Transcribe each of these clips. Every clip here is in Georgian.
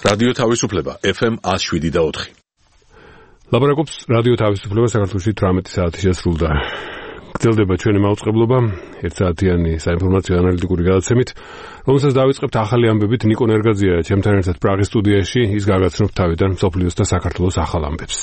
რადიო თავისუფლება FM 107.4. ლაპარაკობს რადიო თავისუფლება საქართველოში 18 საათი შესრულდა. გრძელდება ჩვენი მაუწყებლობა, 1 საათიანი საინფორმაციო ანალიტიკური გადაცემით, რომელსაც დავიწყებთ ახალი ამბებით. ნიკო ნერგაძეა ჩემთან ერთად პრაღის სტუდიაში, ის გაგაცნობთ თავიდან მსოფლიოს და საქართველოს ახალ ამბებს.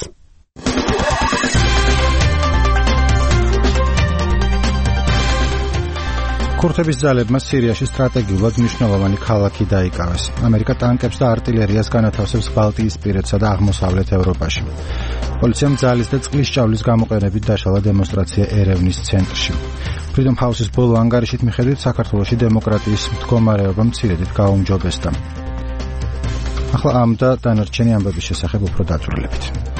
ქურთების ძალებმა სირიაში სტრატეგიულად მნიშვნელოვანი ქალაქი დაიკავეს. ამერიკა ტანკებს და არტილერიას განათავსებს ბალტიისპირეთსა და აღმოსავლეთ ევროპაში. პოლიციამ ძალის და წყლის ჭავლის გამოყენებით დაშალა დემონსტრაცია ერევნის ცენტრში. Freedom House-ის ბოლო ანგარიშით მიხედვით, საქართველოში დემოკრატიის მდგომარეობა მცირედით გაუმჯობესდა. ახლა ამ და დანარჩენი ამბების შესახებ უფრო დაწვრილებით.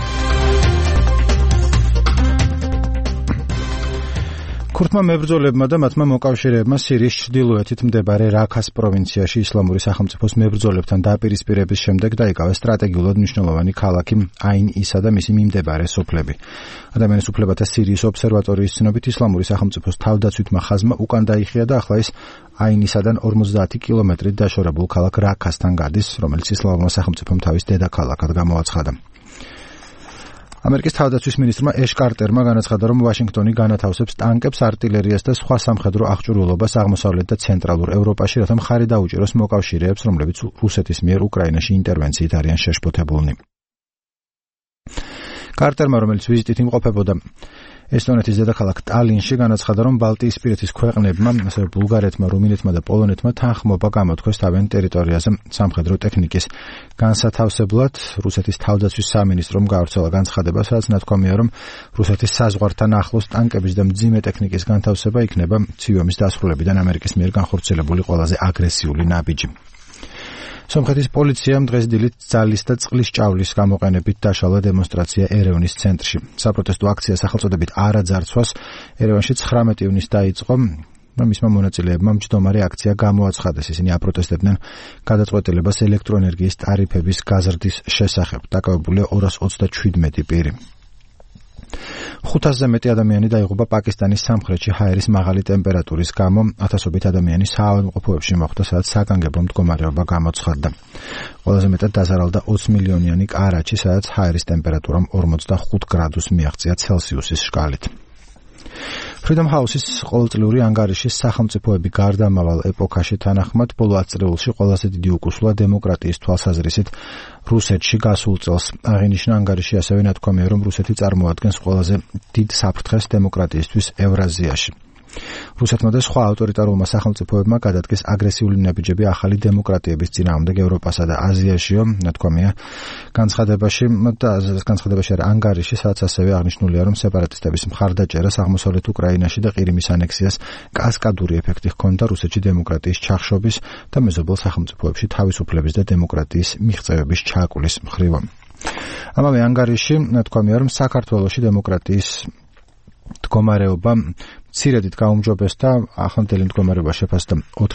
ქურთმა მებრძოლებმა და მათმა მოკავშირეებმა სირიის ჩრდილოეთით მდებარე რაქას პროვინციაში ისლამური სახელმწიფოს მებრძოლებთან დაპირისპირების შემდეგ დაიკავეს სტრატეგიულად მნიშვნელოვანი ქალაქი აინ-ისა და მისი მიმდებარე სოფლები. ადამიანის უფლებათა სირიის ობსერვატორიის ცნობით ისლამური სახელმწიფოს თავდაცვითმა ხაზმა უკან დაიხია და ახლა ის აინ-ისადან 50 კილომეტრით დაშორებულ ქალაქ რაქასთან გადის, რომელიც ისლამურმა სახელმწიფომ თავის დედაქალაქად გამოაცხადა. ამერიკის თავდაცვის მინისტრმა ეშ კარტერმა განაცხადა, რომ ვაშინგტონი განათავსებს ტანკებს, არტილერიას და სხვა სამხედრო აღჭურვილობას აღმოსავლეთ და ცენტრალურ ევროპაში, რათა მხარი დაუჭიროს მოკავშირეებს, რომლებიც რუსეთის მიერ უკრაინაში ინტერვენციით არიან შეშფოთებულნი. კარტერმა, რომელიც ვიზიტით იმყოფებოდა ესტონეთის დედაქალაქ ტალინში, განაცხადა, რომ ბალტიისპირეთის ქვეყნებმა, ასევე ბულგარეთმა, რუმინეთმა და პოლონეთმა თანხმობა გამოთქვეს თავიანთ ტერიტორიაზე სამხედრო ტექნიკის განსათავსებლად. რუსეთის თავდაცვის სამინისტრომ გავრცელა განცხადება, სადაც ნათქვამია, რომ რუსეთის საზღვართან ახლოს ტანკების და მძიმე ტექნიკის განთავსება იქნება ცივ ომის დასრულებიდან ამერიკის მიერ განხორციელებული ყველაზე აგრესიული ნაბიჯი. სომხეთის პოლიციამ დღეს დილით ძალის და წყლის ჭავლის გამოყენებით დაშალა დემონსტრაცია ერევნის ცენტრში. საპროტესტო აქცია სახელწოდებით არა ძარცვას ერევანში 19 ივნისს დაიწყო. მისმა მონაწილეებმა მჯდომარე აქცია გამოაცხადეს. ისინი აპროტესტებდნენ გადაწყვეტილებას ელექტროენერგიის ტარიფების გაზრდის შესახებ. დაკავებულია 227 პირი. 500-ზე მეტი ადამიანი დაიღუპა პაკისტანის სამხრეთში ჰაერის მაღალი ტემპერატურის გამო. ათასობით ადამიანი საავადმყოფოებში მოხვდა, სადაც საგანგებო მდგომარეობა გამოცხადდა. ყველაზე მეტად დაზარალდა 20 მილიონიანი კარაჩი, სადაც ჰაერის ტემპერატურამ 45 გრადუსს მიაღწია ცელსიუსის შკალით. Freedom House-ის ყოველწლიური ანგარიშის სახელმწიფოები გარდამავალ ეპოქაში თანახმად ბოლო 10 წელში ყველაზე დიდი უკუსვლა დემოკრატიის თვალსაზრისით რუსეთში გასულ წელს. აღინიშნა ანგარიში ასევე ნათქვამია, რომ რუსეთი წარმოადგენს ყველაზე დიდ საფრთხეს დემოკრატიისთვის ევრაზიაში. რუსეთმა და სხვა ავტორიტარულმა სახელმწიფოებმა გადადგეს აგრესიული ნაბიჯები ახალი დემოკრატიების წინააღმდეგ ევროპასა და აზიაშიო, ნათქვამია განცხადებაში ანგარიში, სადაც ასევე აღნიშნულია, რომ სეპარატისტების მხარდაჭერას აღმოსავლეთ უკრაინაში და ყირიმის ანექსიას კასკადური ეფექტი ჰქონდა რუსეთში დემოკრატიის ჩახშობის და მეზობელ სახელმწიფოებში თავისუფლების და დემოკრატიის მიღწევების ჩააკულის მხრივ. ამავე ანგარიში ნათქვამია, რომ საქართველოში დემოკრატიის მდგომარეობა მცირედით გაუმჯობესდა. ახლანდელი მდგომარეობა შეფასდა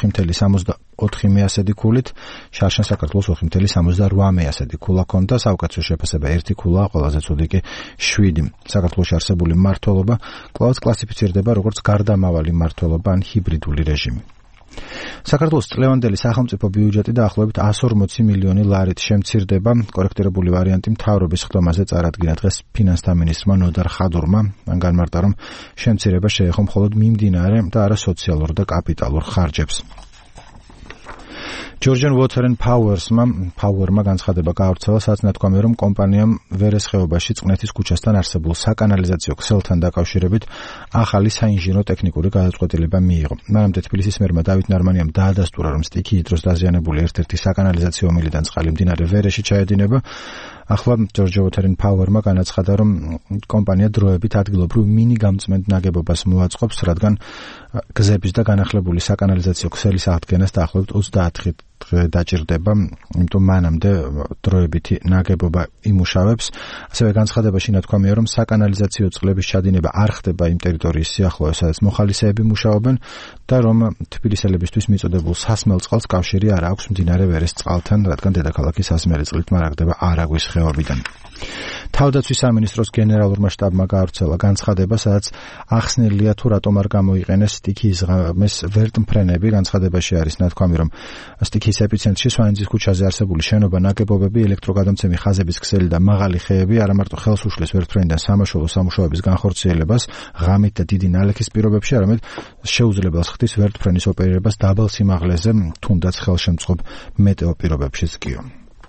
4.74 ქულით, შარშან საქართველოს 4.78 ქულა ჰქონდა, საუკეთესო შეფასება 1 ქულა, ყველაზე ცუდი კი 7. საქართველოში არსებული მმართველობა კვლავაც კლასიფიცირდება როგორც გარდამავალი მმართველობა ან ჰიბრიდული რეჟიმი. საქართველოს წლევანდელი სახელმწიფო ბიუჯეტი დაახლოებით 140 მილიონი ლარით შემცირდება. კორექტირებული ვარიანტი მთავრობის ხდომაზე წარადგინა დღეს ფინანსთა მინისტრმა ნოდარ ხადურმა. მან განმარტა, რომ შემცირება შეეხო მხოლოდ მიმდინარე და არა სოციალურ და კაპიტალურ ხარჯებს. Georgian Water and Power-მა განცხადება გაავრცელა, სადაც ნათქვამია, რომ კომპანიამ ვერესხეობაში წყნეთის ქუჩასთან არსებულ საკანალიზაციო ქსელთან დაკავშირებით ახალი საინჟინრო ტექნიკური გადაწყვეტილება მიიღო. მანამდე თბილისის მერმა დავით ნარმანიამ დაადასტურა, რომ სტიქიით დროს დაზიანებული ერთ-ერთი საკანალიზაციო მილიდან წყალი მდინარე ვერეში ჩაედინება. ახლა Georgian Water and Power-მა განაცხადა, რომ კომპანია დროებით ადგილობრივ მინი გამწმენდ ნაგებობას მოაწყობს, რადგან გზების და განახლებული საკანალიზაციო ქსელის აღდგენას დაახლოებით 30 დღე დაჭირდება, იმიტომ მანამდე დროებითი ნაგებობა იმუშავებს. ასევე განცხადებაში ნათქვამია, რომ საკანალიზაციო წყლების ჩადინება არ ხდება იმ ტერიტორიის სიახლოვეს, სადაც მოხალისეები მუშაობენ და რომ თბილისელებისთვის მიწოდებულ სასმელ წყალს კავშირი არ აქვს მდინარე ვერეს წყალთან, რადგან დედაქალაქის სასმელი წყლით მარაგდება არაგვის ხეობიდან. თავდაცვის სამინისტროს გენერალურმა შტაბმა გაავრცელა განცხადება, სადაც ახსნილია თუ რატომ არ გამოიყენეს სტიქიის ღამეს ვერტმფრენები. განცხადებაში არის ნათქვამი, რომ სტიქიის ეპიცენტრში სვანიძის ქუჩაზე არსებული შენობა, ნაგებობები, ელექტროგადამცემი ხაზების ქსელი და მაღალი ხეები არა მარტო ხელს უშლის ვერტმფრენიდან სამაშველო სამუშაოების განხორციელებას ღამით და დიდი ნალექის პირობებში, არამედ შეუძლებელს ხდის ვერტმფრენის ოპერირებას დაბალ სიმაღლეზე, თუნდაც ხელშემწყობ მეტეო პირობებშიც კიო.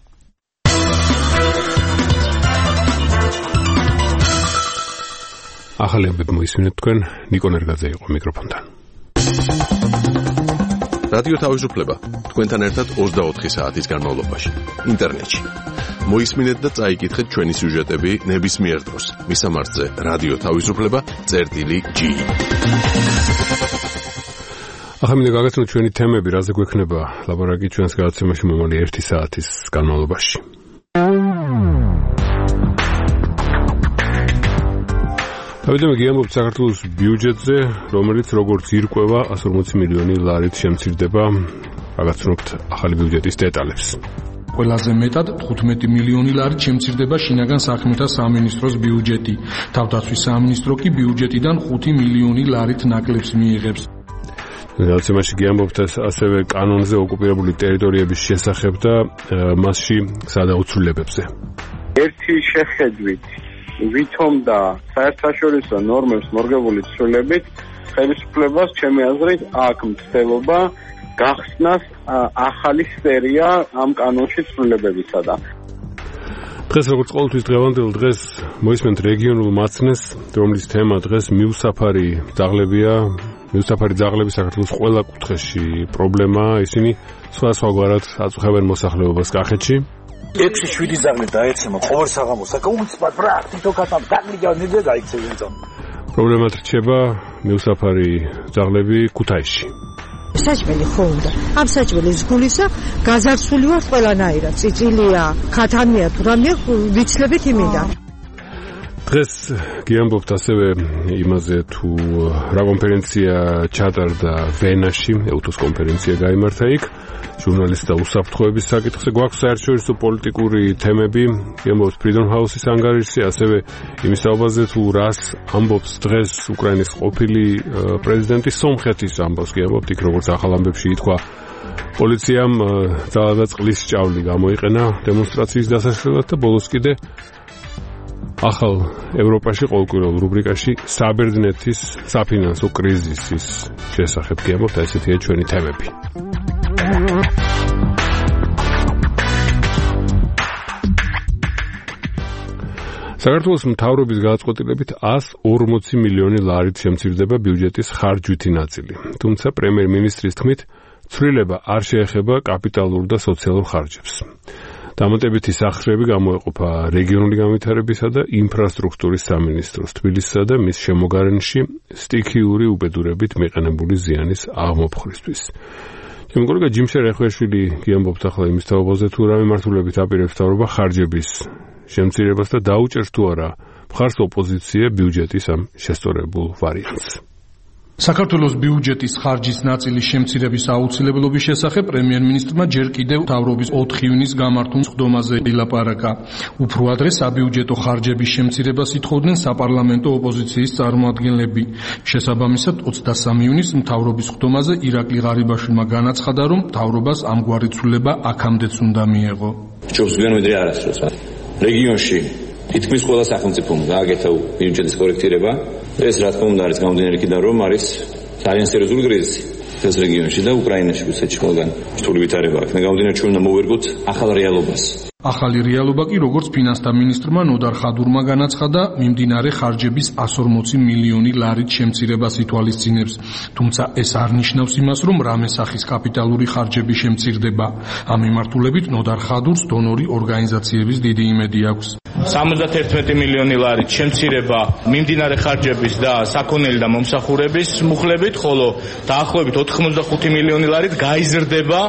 ახალი ამბები მოისმინეთ თქვენ, ნიკო ნერგაძე იყო მიკროფონთან. რადიო თავისუფლება თქვენთან ერთად 24 საათის განმავლობაში ინტერნეტში. მოისმინეთ და წაიკითხეთ ჩვენი სიუჟეტები ნებისმიერ დროს. მისამართზე რადიო თავისუფლება.gi. ახლა მინდა გაგაცნოთ ჩვენი თემები, რაზე გვექნება ლაბორატორი ჩვენს გადაცემაში მომავალი 1 საათის განმავლობაში. დავიდე გიამბობთ საქართველოს ბიუჯეტზე, რომელიც როგორც ირკვევა 140 მილიონი ლარით შემცირდება. გაგაცნობთ ახალი ბიუჯეტის დეტალებს. ყველაზე მეტად 15 მილიონი ლარით შემცირდება შინაგან საქმეთა სამინისტროს ბიუჯეტი. თავდაცვის სამინისტრო კი ბიუჯეტიდან 5 მილიონი ლარით ნაკლებს მიიღებს. გადაცემაში გიამბობთ ასევე კანონზე ოკუპირებული ტერიტორიების შესახებ და მასში სადაუცვლილებებზე. ერთი შეხედვით ვითომ და საერთაშორისო ნორმებს მორგებული ცვლილებით ხელისუფლებას ჩემი აზრით აქ მცდელობა გახსნას ახალი სერია ამ კანონში ცვლილებებისა და დღეს როგორც ყოველთვის დღევანდელ დღეს მოისმენთ რეგიონულ მაცნეს, რომლის თემა დღეს მიუსაფარი ძაღლებია. მიუსაფარი ძაღლები საქართველოს ყველა კუთხეში პრობლემაა, ისინი სხვადასხვაგვარად აწუხებენ მოსახლეობას კახეთში. 6-7 ძაღლი დაეცემა ყოველ საღამოს საკუთარ პრაქტიკულ კატამ დაგვიგავნიდა დაიქცევინო. პრობლემად რჩება მიუსაფარი ძაღლები ქუთაისში. საჭმელი ხო უნდა. ამ საჭმელის გულისა გაზარცული ვარ ყველანაირად. წიწილია, ხათანია, თუ რამე ვიცლებით იმინდა. დღეს გიამბობთ ასევე იმაზე, თუ რა კონფერენცია ჩატარდა ვენაში, ეუთოს კონფერენცია გაიმართა იქ. ჟურნალისტთა უსაფრთხოების საკითხზე გვაქვს საერთაშორისო პოლიტიკური თემები, გიამბობთ Freedom House-ის ანგარიშზე, ასევე იმის საუბარზე, თუ რას ამბობს დღეს უკრაინის ყოფილი პრეზიდენტი სომხეთის ამბავს, გიამბობთ იქ როგორც ახალ ამბებში ითქვა. პოლიციამ ძალა და წყლის ჭავლი გამოიყენა დემონსტრაციის დასასრულად და ბოლოს კიდე ახალ ევროპაში ყოველკვირეულ რუბრიკაში საბერძნეთის საფინანსო კრიზისის შესახებ გიამბობთ, ესეთია ჩვენი თემები. საქართველოს მთავრობის გადაწყვეტილებით 140 მილიონი ლარით შემცირდება ბიუჯეტის ხარჯვითი ნაწილი. თუმცა პრემიერ-მინისტრის თქმით, ცვლილება არ შეეხება კაპიტალურ და სოციალურ ხარჯებს. დამატებითი სახსრები გამოეყოფა რეგიონული განვითარებისა და ინფრასტრუქტურის სამინისტროს თბილისსა და მის შემოგარენში სტიქიური უბედურებით მიყენებული ზიანის აღმოფხვრისთვის. ჩემი კოლეგა ჯიმშერ ეხვეშვილი გიამბობს ახლა იმის თაობაზე, თუ რა მიმართულებით აპირებს მთავრობა ხარჯების შემცირებას და დაუჭერს თუ არა მხარს ოპოზიცია ბიუჯეტის ამ შესწორებულ ვარიანტს. საქართველოს ბიუჯეტის ხარჯის ნაწილის შემცირების აუცილებლობის შესახებ პრემიერ-მინისტრმა ჯერ კიდევ მთავრობის 4 ივნისს გამართულ სხდომაზე ილაპარაკა. უფრო ადრე საბიუჯეტო ხარჯების შემცირებას ითხოვდნენ საპარლამენტო ოპოზიციის წარმომადგენლები. შესაბამისად 23 ივნისს მთავრობის სხდომაზე ირაკლი ღარიბაშვილმა განაცხადა, რომ მთავრობას ამგვარი ცვლილება აქამდეც უნდა მიეღო. ჯობს განვიდრე არასდროს რეგიონში თითქმის ყველა სახელმწიფომ გააკეთა ბიუჯეტის კორექტირება. ეს რა თქმა უნდა არის გამომდინარე იქიდან, რომ არის ძალიან სერიოზული კრიზისი ეს რეგიონში და უკრაინაში რუსეთში ყველგან რთული ვითარება აქვს. გამომდინარე ჩვენ უნდა მოვერგოთ ახალ რეალობას. ახალი რეალობა კი როგორც ფინანსთა მინისტრმა ნოდარ ხადურმა განაცხადა, მიმდინარე ხარჯების 140 მილიონი ლარით შემცირებას ითვალისწინებს. თუმცა ეს არ ნიშნავს იმას, რომ რამე სახის კაპიტალური ხარჯები შემცირდება. ამ მიმართულებით ნოდარ ხადურს დონორი ორგანიზაციების დიდი იმედი აქვს. 71 მილიონი ლარით შემცირება მიმდინარე ხარჯების და საქონელი და მომსახურების მუხლებით, ხოლო დაახლოებით 85 მილიონი ლარით გაიზრდება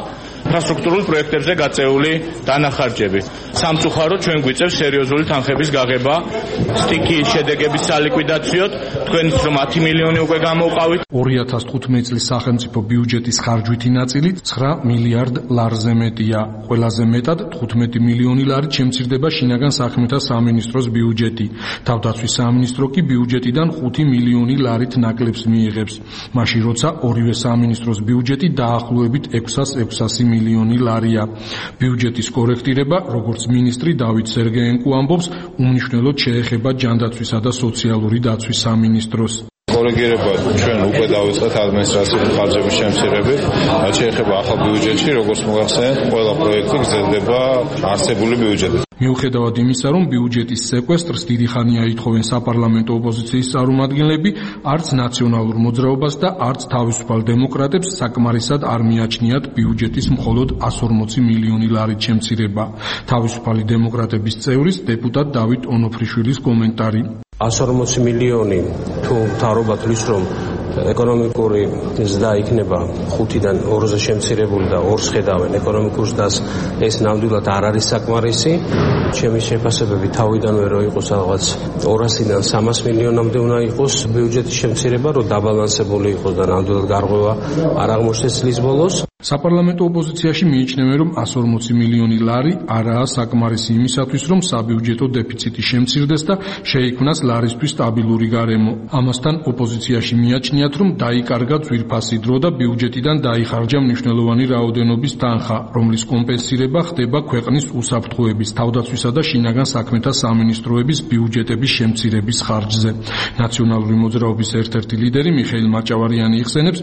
ინფრასტრუქტურულ პროექტებზე გაწეული დანახარჯები. სამწუხაროდ ჩვენ გვიწევს სერიოზული თანხების გაღება სტიქიის შედეგების სალიკვიდაციოდ, თქვენიც რომ 10 მილიონი უკვე გამოვყავით. 2015 წლის სახელმწიფო ბიუჯეტის ხარჯვითი ნაწილი 9 მილიარდ ლარზე მეტია. ყველაზე მეტად 15 მილიონი ლარი შემცირდება შინაგან საქმეთა სამინისტროს ბიუჯეტი. თავდაცვის სამინისტრო კი ბიუჯეტიდან 5 მილიონი ლარით ნაკლებს მიიღებს. მაშინ როცა ორივე სამინისტროს ბიუჯეტი დაახლოებით 600 მილიონი ლარია. ბიუჯეტის კორექტირება, როგორც მინისტრი დავით სერგეენკო ამბობს, უმნიშვნელოდ შეეხება ჯანდაცვისა და სოციალური დაცვის სამინისტროს. კორიგირება ჩვენ უკვე დავიწყეთ ადმინისტრაციული ხარჯების შემცირებით. რაც შეეხება ახალ ბიუჯეტში, როგორც მოგახსენეთ, ყველა პროექტი გრძელდება არსებული ბიუჯეტით. მიუხედავად იმისა, რომ ბიუჯეტის სეკვესტრს დიდი ხანია ითხოვენ საპარლამენტო ოპოზიციის წარმომადგენლები, არც ნაციონალურ მოძრაობას და არც თავისუფალ დემოკრატებს საკმარისად არ მიაჩნიათ ბიუჯეტის მხოლოდ 140 მილიონი ლარით შემცირება. თავისუფალი დემოკრატების წევრის დეპუტატ დავით ონოფრიშვილის კომენტარი. 140 მილიონი თუ მთავრობა თვლის რომ ეკონომიკური ზრდა იქნება 5-დან 2-ზე შემცირებული და 2-ს ხედავენ ეკონომიკურ ზრდას, ეს ნამდვილად არ არის საკმარისი. ჩემი შეფასებები თავიდანვე რო იყოს რაღაც 200-დან 300 მილიონამდე უნდა იყოს ბიუჯეტის შემცირება, რომ დაბალანსებული იყოს და ნამდვილად გარღვევა არ აღმოჩნდეს წლის ბოლოს. საპარლამენტო ოპოზიციაში მიიჩნევენ, რომ 140 მილიონი ლარი არაა საკმარისი იმისათვის, რომ საბიუჯეტო დეფიციტი შემცირდეს და შეიქმნას ლარისთვის სტაბილური გარემო. ამასთან ოპოზიციაში მიაჩნიათ, რომ დაიკარგა ძვირფასი დრო და ბიუჯეტიდან დაიხარჯა მნიშვნელოვანი რაოდენობის თანხა, რომლის კომპენსირება ხდება ქვეყნის უსაფრთხოების, თავდაცვისა და შინაგან საქმეთა სამინისტროების ბიუჯეტების შემცირების ხარჯზე. ნაციონალური მოძრაობის ერთ-ერთი ლიდერი მიხეილ მაჭავარიანი იხსენებს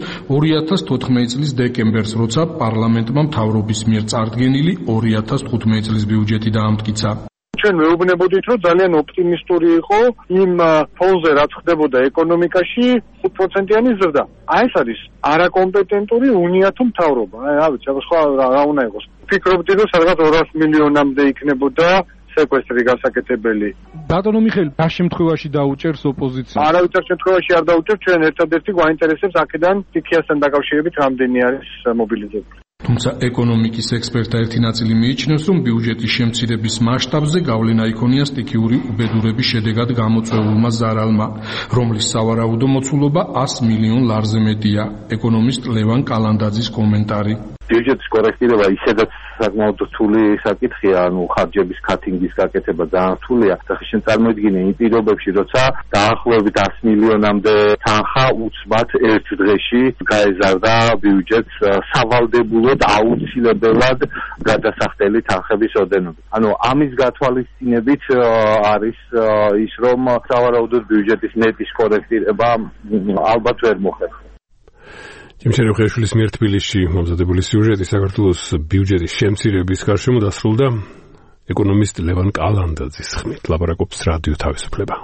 2014 წლის დეკემბერს, როცა პარლამენტმა მთავრობის მიერ წარდგენილი 2015 წლის ბიუჯეტი დაამტკიცა. ჩვენ მეუბნებოდით, რომ ძალიან ოპტიმისტური იყო იმ ფონზე, რაც ხდებოდა ეკონომიკაში 5%-იანი ზრდა. ეს არის არაკომპეტენტური უნიათო მთავრობა. რა ვიცი, სხვა რა უნდა იყოს. ფიქრობდი, რომ სადღაც 200 მილიონამდე იქნებოდა სეკვესტრი გასაკეთებელი. ბატონო მიხეილ, რა შემთხვევაში დაუჭერს ოპოზიცია? არავითარ შემთხვევაში არ დაუჭერს, ჩვენ ერთადერთი გვაინტერესებს აქედან სტიქიასთან დაკავშირებით რამდენი არის მობილიზებული. თუმცა ეკონომიკის ექსპერტთა ერთი ნაწილი მიიჩნევს, რომ ბიუჯეტის შემცირების მასშტაბზე გავლენა იქონია სტიქიური უბედურების შედეგად გამოწვეულმა ზარალმა, რომლის სავარაუდო მოცულობა 100 მილიონ ლარზე მეტია. ეკონომისტ ლევან კალანდაძის კომენტარი. ბიუჯეტის კორექტირება ისედაც საკმაოდ რთული საკითხია, ხარჯების კატინგის გაკეთება ძალიან რთულია. ხშირ წარმოიდგინე იმ პირობებში, როცა დაახლოებით 100 მილიონამდე თანხა უცბად ერთ დღეში გაეზარდა ბიუჯეტს სავალდებულოდ აუცილებლად გადასახდელი თანხების ოდენობით. ამის გათვალისწინებით არის ის, რომ სავარაუდოდ ბიუჯეტის ნეტის კორექტირება ალბათ ვერ მოხერხდება. იმჩენე ხეშვილის მიერ თბილისში მომზადებული სიუჟეტი საქართველოს ბიუჯეტის შემცირების გარშემო დასრულდა. ეკონომისტ ლევან კალანდაძის ხმით ლაპარაკობს რადიო თავისუფლება.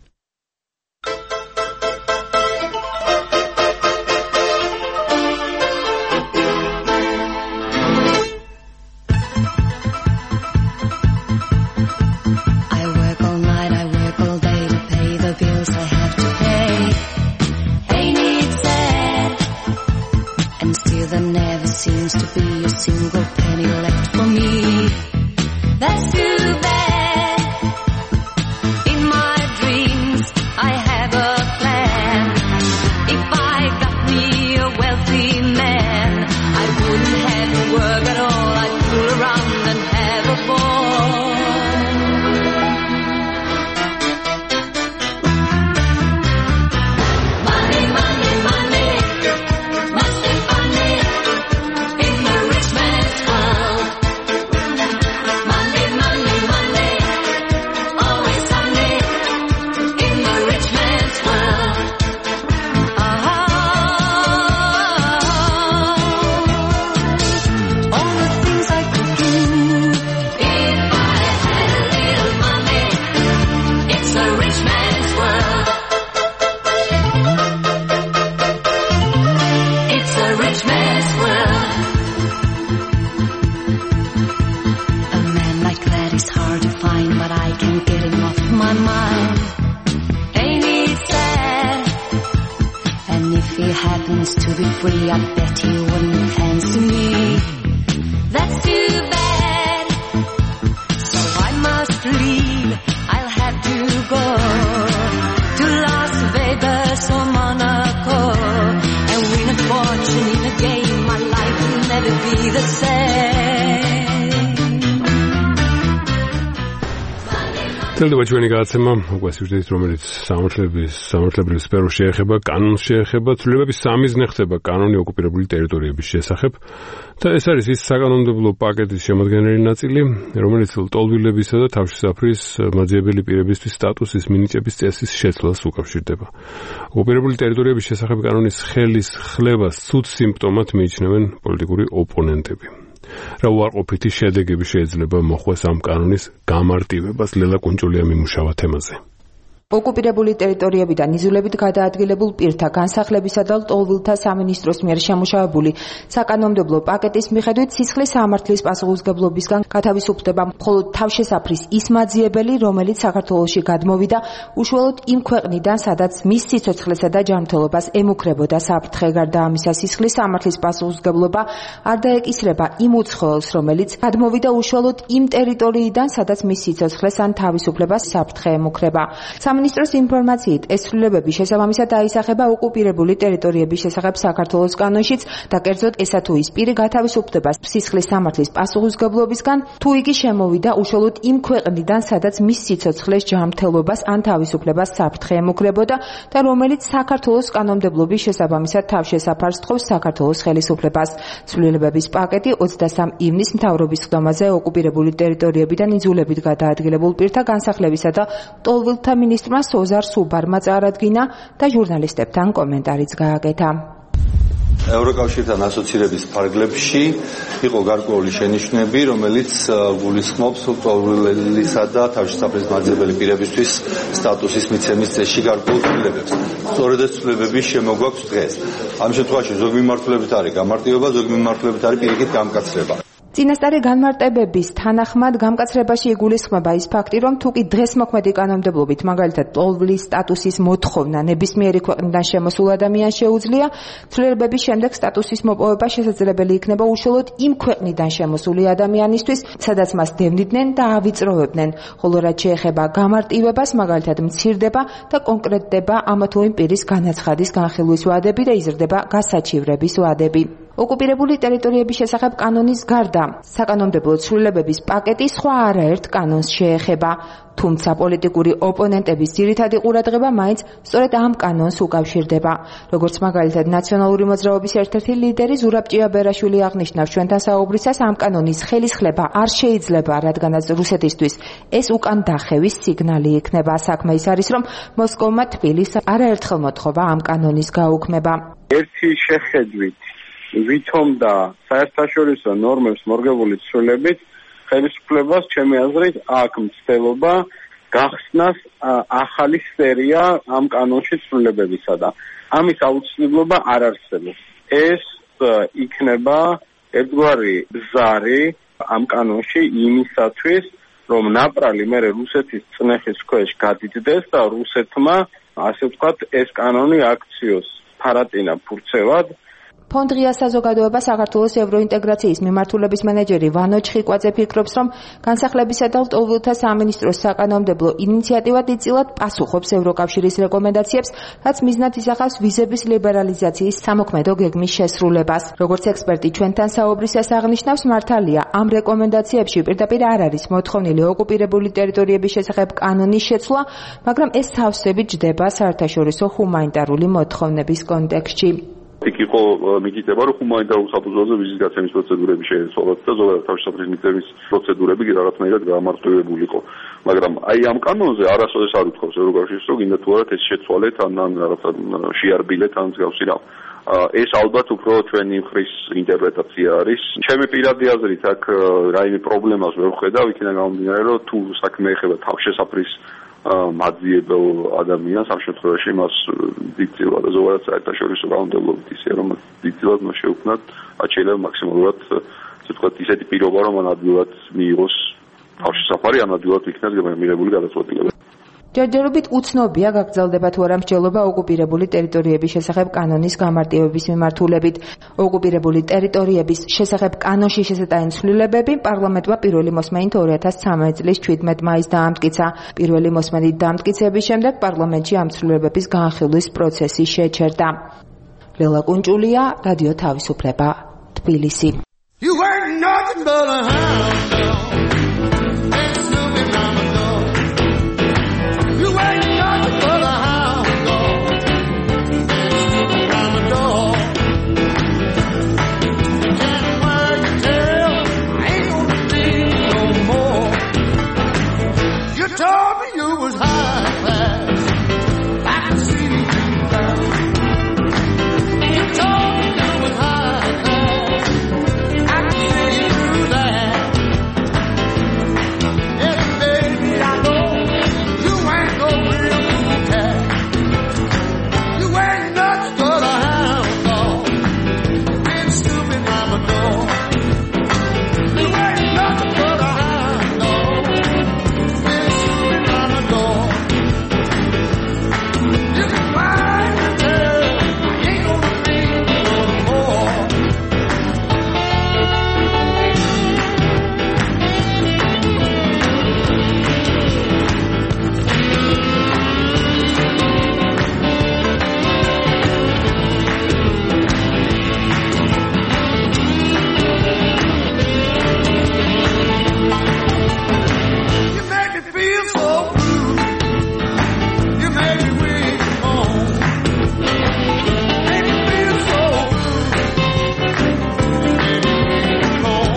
Seems to be a single penny left for me. That's too bad. In my dreams, I have a plan. If I got me a wealthy man, I wouldn't have to work at all. I'd fool around and have a ball. Money, money, money. Must be funny. Happens to be free, I bet he wouldn't fancy me. That's too bad. So I must leave. I'll have to go to Las Vegas or Monaco and win a fortune in a game. My life will never be the same. Τελდება ჩვენი გადაცემა, უკვე სიუჟეტით, რომელიც სამართლებრივ სფეროს შეეხება, კანონს შეეხება, ცვლილებების სამიზნე ხდება კანონი ოკუპირებული ტერიტორიების შესახებ და ეს არის ის საკანონმდებლო პაკეტის შემადგენელი ნაწილი, რომელიც ლტოლვილებისა და თავშესაფრის მაძიებელი პირებისთვის სტატუსის მინიჭების წესის შეცვლას უკავშირდება. ოკუპირებული ტერიტორიების შესახებ კანონის ხელის ხლებას ცუდ სიმპტომად მიიჩნევენ პოლიტიკური ოპონენტები. რა უარყოფითი შედეგები შეიძლება მოხვდეს ამ კანონის გამარტივებას ლელა კუნჭულია მიმუშავა თემაზე. ოკუპირებული ტერიტორიებიდან იზოლებით გადაადგილებულ პირთა განსახლებისა და ლტოლვილთა სამინისტროს მიერ შემუშავებული საკანონმდებლო პაკეტის მიხედვით სისხლის სამართლის პასუხისმგებლობისგან გათავისუფლდება მხოლოდ თავშესაფრის ის მაძიებელი, რომელიც საქართველოში გადმოვიდა უშუალოდ იმ ქვეყნიდან, სადაც მის სიცოცხლესა და ჯანმრთელობას ემუქრებოდა საფრთხე. გარდა ამისა, სისხლის სამართლის პასუხისმგებლობა არ დაეკისრება იმ უცხოელს, რომელიც გადმოვიდა უშუალოდ იმ ტერიტორიიდან, სადაც მის სიცოცხლეს ან თავისუფლებას საფრთხე ემუქრება. სამინისტროს ინფორმაციით, ეს ცვლილებები შესაბამისად აისახება ოკუპირებული ტერიტორიების შესახებ საქართველოს კანონშიც და კერძოდ ესა თუ ის პირი გათავისუფლდება სისხლის სამართლის პასუხისმგებლობისგან, თუ იგი შემოვიდა უშუალოდ იმ ქვეყნიდან, სადაც მის სიცოცხლეს, ჯანმრთელობას ან თავისუფლებას საფრთხე ემუქრებოდა და რომელიც საქართველოს კანონმდებლობის შესაბამისად თავშესაფარს თხოვს საქართველოს ხელისუფლებას. ცვლილებების პაკეტი 23 ივნის მთავრობის ხდომაზე ოკუპირებული ტერიტორიებიდან იზოლებით გადაადგილებულ პირთა განსახლებისა და ლტოლვილთა მინისტრმა სოზარ სუბარმა წარადგინა და ჟურნალისტებთან კომენტარიც გააკეთა. ევროკავშირთან ასოცირების ფარგლებში იყო გარკვეული შენიშვნები, რომელიც გულისხმობს ლტოლვილისა და თავშესაფრის მაძიებელი პირებისთვის სტატუსის მიცემის წესში გარკვეულ ცვლილებებს. სწორედ ეს ცვლილებები შემოგვაქვს დღეს. ამ შემთხვევაში ზოგი მიმართულებით არის გამარტივება, ზოგი მიმართულებით არის პირიქით გამკაცრება. წინასწარი განმარტებების თანახმად გამკაცრებაში იგულისხმება ის ფაქტი, რომ თუკი დღეს მოქმედი კანონმდებლობით, მაგალითად ლტოლვილის სტატუსის მოთხოვნა ნებისმიერი ქვეყნიდან შემოსულ ადამიანს შეუძლია, ცვლილებების შემდეგ სტატუსის მოპოვება შესაძლებელი იქნება უშუალოდ იმ ქვეყნიდან შემოსული ადამიანისთვის, სადაც მას დევნიდნენ და ავიწროვებდნენ, ხოლო რაც შეეხება გამარტივებას, მაგალითად მცირდება და კონკრეტდება ამა თუ იმ პირის განაცხადის განხილვის ვადები და იზრდება გასაჩივრების ვადები. ოკუპირებული ტერიტორიების შესახებ კანონის გარდა საკანონმდებლო ცვლილებების პაკეტი სხვა არაერთ კანონს შეეხება, თუმცა პოლიტიკური ოპონენტების ძირითადი ყურადღება მაინც სწორედ ამ კანონს უკავშირდება. როგორც მაგალითად ნაციონალური მოძრაობის ერთ-ერთი ლიდერი ზურაბ ჭიაბერაშვილი აღნიშნავს ჩვენთან საუბრისას, ამ კანონის ხელისხლება არ შეიძლება, რადგანაც რუსეთისთვის ეს უკან დახევის სიგნალი იქნება. საქმე ის არის, რომ მოსკოვმა თბილისს არაერთხელ მოთხოვა ამ კანონის გაუქმება. ერთი შეხედვით ვითომ და საერთაშორისო ნორმებს მორგებული ცვლილებით ხელისუფლებას ჩემი აზრით აქვს მცდელობა გახსნას ახალი სერია ამ კანონში ცვლილებებისა და ამის აუცილებლობა არ არსებობს. ეს იქნება ერთგვარი ბზარი ამ კანონში იმისათვის, რომ ნაპრალი მერე რუსეთის წნეხის ქვეშ გადიდდეს და რუსეთმა, ასე ვთქვათ, ეს კანონი აქციოს ფარატინა ფურცევად. ფონდ ღია საზოგადოება საქართველოს ევროინტეგრაციის მიმართულების მენეჯერი ვანო ჩხიკვაძე ფიქრობს, რომ განსახლებისა და ლტოლვილთა სამინისტროს საკანონმდებლო ინიციატივა დიდწილად პასუხობს ევროკავშირის რეკომენდაციებს, რაც მიზნად ისახავს ვიზების ლიბერალიზაციის სამოქმედო გეგმის შესრულებას. როგორც ექსპერტი ჩვენთან საუბრისას აღნიშნავს, მართალია, ამ რეკომენდაციებში პირდაპირ არ არის მოთხოვნილი ოკუპირებული ტერიტორიების შესახებ კანონის შეცვლა, მაგრამ ეს სავსებით ჯდება საერთაშორისო ჰუმანიტარული მოთხოვნების კონტექსტში. იქ იყო მიგიტება, რომ ჰუმანიტარულ საფუძველზე ვიზის გაცემის პროცედურები შეეცვალათ და ზოგადად თავშესაფრის მიღების პროცედურები რაღაცნაირად გამარტივებულიყო. მაგრამ აი ამ კანონზე არასოდეს არ უთხოვს ევროკავშირს, რომ გინდა თუ არა ეს შეცვალეთ ან რაღაცა შეარბილეთ ან მსგავსი რამ. ეს ალბათ უფრო ჩვენი მხრის ინტერპრეტაცია არის. ჩემი პირადი აზრით აქ რაიმე პრობლემას ვერ ვხედავ, იქიდან გამომდინარე, რომ თუ საქმე ეხება თავშესაფრის მაძიებელ ადამიანს, ამ შემთხვევაში მას დიდწილად და ზოგადად საერთაშორისო კანონმდებლობით ისე რომ დიდწილად მას შეუქმნათ, რაც შეიძლება მაქსიმალურად, ასე ვთქვათ, ისეთი პირობა, რომ ან ადვილად მიიღოს თავშესაფარი, ან ადვილად იქნას მიღებული გადაწყვეტილება. ჯერჯერობით უცნობია გაგრძელდება თუ არა მსჯელობა ოკუპირებული ტერიტორიების შესახებ კანონის გამარტივების მიმართულებით. ოკუპირებული ტერიტორიების შესახებ კანონში შესატანი ცვლილებები პარლამენტმა პირველი მოსმენით 2013 წლის 17 მაისს დაამტკიცა. პირველი მოსმენით დამტკიცების შემდეგ პარლამენტში ამ ცვლილებების განხილვის პროცესი შეჩერდა. ლელა კუნჭულია, რადიო თავისუფლება, თბილისი. You ain't nothing but a hound dog. You ain't nothing but a hound dog. I'm a dog. Can't wag your tail. I ain't gonna need no more. You told me you was high class. I can see you now. You told me you was high class. I can see through that. Yes, baby, I know you ain't no real cool cat. You ain't nothing but a hound dog. Been stupid, I'm a dog. You ain't nothing but a hound dog. Been stupid, I'm a dog. You can wag your tail. I ain't gonna need no more. You make me feel so blue. You make me weak and moan. Make me feel so blue. Weak and moan.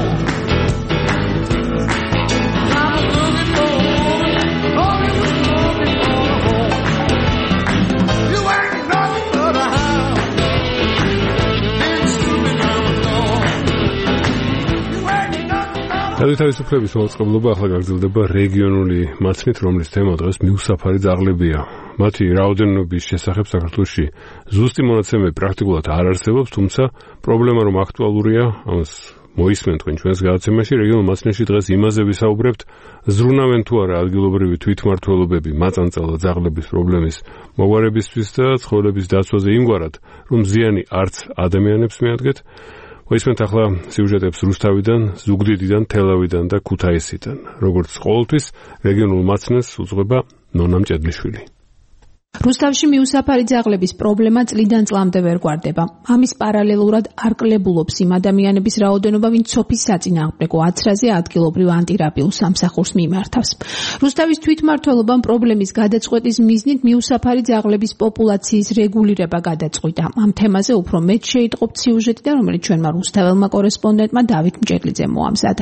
I was looking for a woman, only was looking for a home. You ain't nothing but a hound dog. Been stupid, I'm a dog. You ain't nothing but a რადიო თავისუფლების მოწყობილობა ახლა გაგრძელდება რეგიონული მარცხნით, რომლის თემა დღეს მიუსაფარი ძაღლებია. მათი რაოდენობის შესახებ საქართველოში ზუსტი მონაცემები პრაქტიკულად არ არსებობს, თუმცა პრობლემა რომ აქტუალურია, ამას მოისმენთ თქვენ ჩვენს გადაცემაში. რეგიონულ მარცხნში დღეს იმაზე ვისაუბრებთ, ზრუნავენ თუ არა ადგილობრივი თვითმმართველობები მაწანწალ ძაღლების პრობლემის მოგვარებისთვის და ცხოველების დაცვაზე იმგვარად, რომ ზიანი არც ადამიანებს მიადგეთ. მოისმენთ ახლა სიუჟეტებს რუსთავიდან, ზუგდიდიდან, თელავიდან და ქუთაისიდან. როგორც ყოველთვის, რეგიონულ მარცხნს უძღვება ნონა მჭედლიშვილი. რუსთავში მიუსაფარი ძაღლების პრობლემა წლიდან წლამდე ვერ გვარდება. ამის პარალელურად არ კლებულობს იმ ადამიანების რაოდენობა, ვინც სოფის საწინააღმდეგო აცრაზე ადგილობრივ ანტირაბიულ სამსახურს მიმართავს. რუსთავის თვითმმართველობამ პრობლემის გადაწყვეტის მიზნით მიუსაფარი ძაღლების პოპულაციის რეგულირება გადაწყვიტა. ამ თემაზე უფრო მეტ შეიტყობთ სიუჟეტიდან, რომელიც ჩვენმა რუსთაველმა კორესპონდენტმა დავით მჭედლიძემ მოამზადა.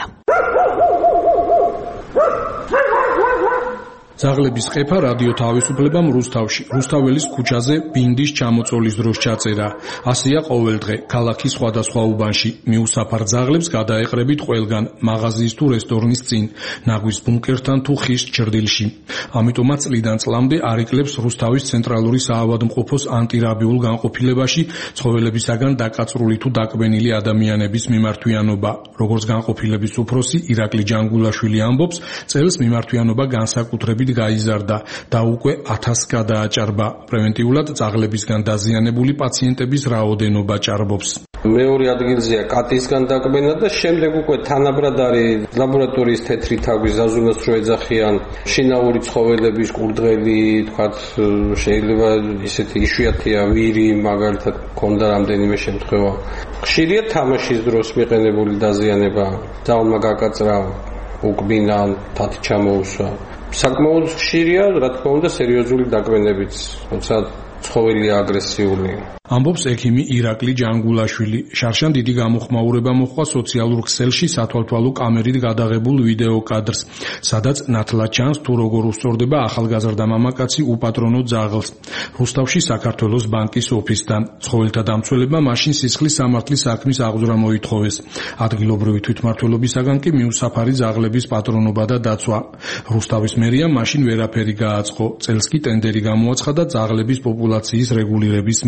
ძაღლების ყეფა რადიო თავისუფლებამ რუსთავში, რუსთაველის ქუჩაზე ბინდის ჩამოწოლის დროს ჩაწერა. ასეა ყოველდღე ქალაქის სხვადასხვა უბანში. მიუსაფარ ძაღლებს გადაეყრებით ყველგან, მაღაზიის თუ რესტორნის წინ, ნაგვის ბუნკერთან თუ ხის ჭრდილში. ამიტომაც წლიდან წლამდე არ იკლებს რუსთავის ცენტრალური საავადმყოფოს ანტირაბიულ განყოფილებაში ცხოველებისაგან დაკაწრული თუ დაკბენილი ადამიანების მიმართვიანობა. როგორც განყოფილების უფროსი ირაკლი ჯანგულაშვილი ამბობს, წელს მიმართვიანობა განსაკუთრებით გაიზარდა და უკვე 1000 გადააჭარბა. პრევენტიულად ძაღლებისგან დაზიანებული პაციენტების რაოდენობა ჭარბობს. მეორე ადგილზეა კატისგან დაკბენა და შემდეგ უკვე თანაბრად არის ლაბორატორიის თეთრი თაგვის ზაზუნას რო ეძახიან, შინაური ცხოველების კურდღელი, თქვათ შეიძლება ისეთი იშვიათია ვირი, მაგალითად ქონდა რამდენიმე შემთხვევა. ხშირია თამაშის დროს მიყენებული დაზიანება, ძაღლმა გაკაწრა, უკბინა, თათი ჩამოუსვა. საკმაოდ ხშირია, რა თქმა უნდა, სერიოზული დაკვენებიც, თუმცა ცხოველია აგრესიული. ამბობს ექიმი ირაკლი ჯანგულაშვილი. შარშან დიდი გამოხმაურება მოჰყვა სოციალურ ქსელში სათვალთვალო კამერით გადაღებულ ვიდეო კადრს, სადაც ნათლად ჩანს თუ როგორ უსწორდება ახალგაზრდა მამაკაცი უპატრონო ძაღლს. რუსთავში საქართველოს ბანკის ოფისთან ცხოველთა დამცველებმა მაშინ სისხლის სამართლის საქმის აღძვრა მოითხოვეს. ადგილობრივი თვითმმართველობისაგან კი მიუსაფარი ძაღლების პატრონობა და დაცვა. რუსთავის მერიამ მაშინ ვერაფერი გააწყო. წელს კი ტენდერი გამოაცხადა ძაღლების პოპულაციის რეგულირების მიზნით.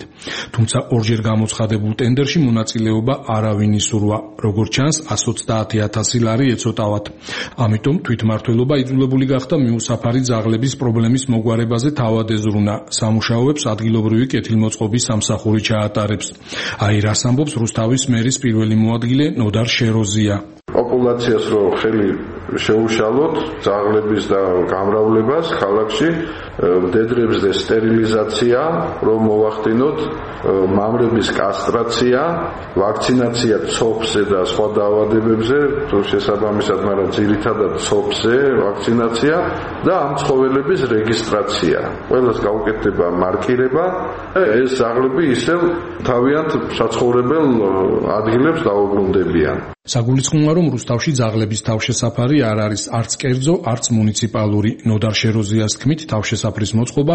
თუმცა ორჯერ გამოცხადებულ ტენდერში მონაწილეობა არავინ ისურვა, როგორც ჩანს 130,000 ლარი ეცოტავათ. ამიტომ თვითმმართველობა იძულებული გახდა მიუსაფარი ძაღლების პრობლემის მოგვარებაზე თავად ეზრუნა, სამუშაოებს ადგილობრივი კეთილმოწყობის სამსახური ჩაატარებს. აი რას ამბობს რუსთავის მერის პირველი მოადგილე ნოდარ შეროზია. პოპულაციას რო ხელი შეუშალოთ ძაღლების და გამრავლებას ქალაქში, მდედრებზე სტერილიზაცია რომ მოვახდინოთ, მამრების კასტრაცია, ვაქცინაცია ცოფზე და სხვა დაავადებებზე, თუ შესაბამისად, მაგრამ ძირითადად ცოფზე ვაქცინაცია და ამ ცხოველების რეგისტრაცია. ყველას გაუკეთდება მარკირება, ეს ძაღლები ისევ თავიანთ საცხოვრებელ ადგილებს დაუბრუნდებიან. საგულისხმოა, რომ რუსთავში ძაღლების თავშესაფარი არ არის არც კერძო, არც მუნიციპალური. ნოდარ შეროზიას თქმით, თავშესაფრის მოწყობა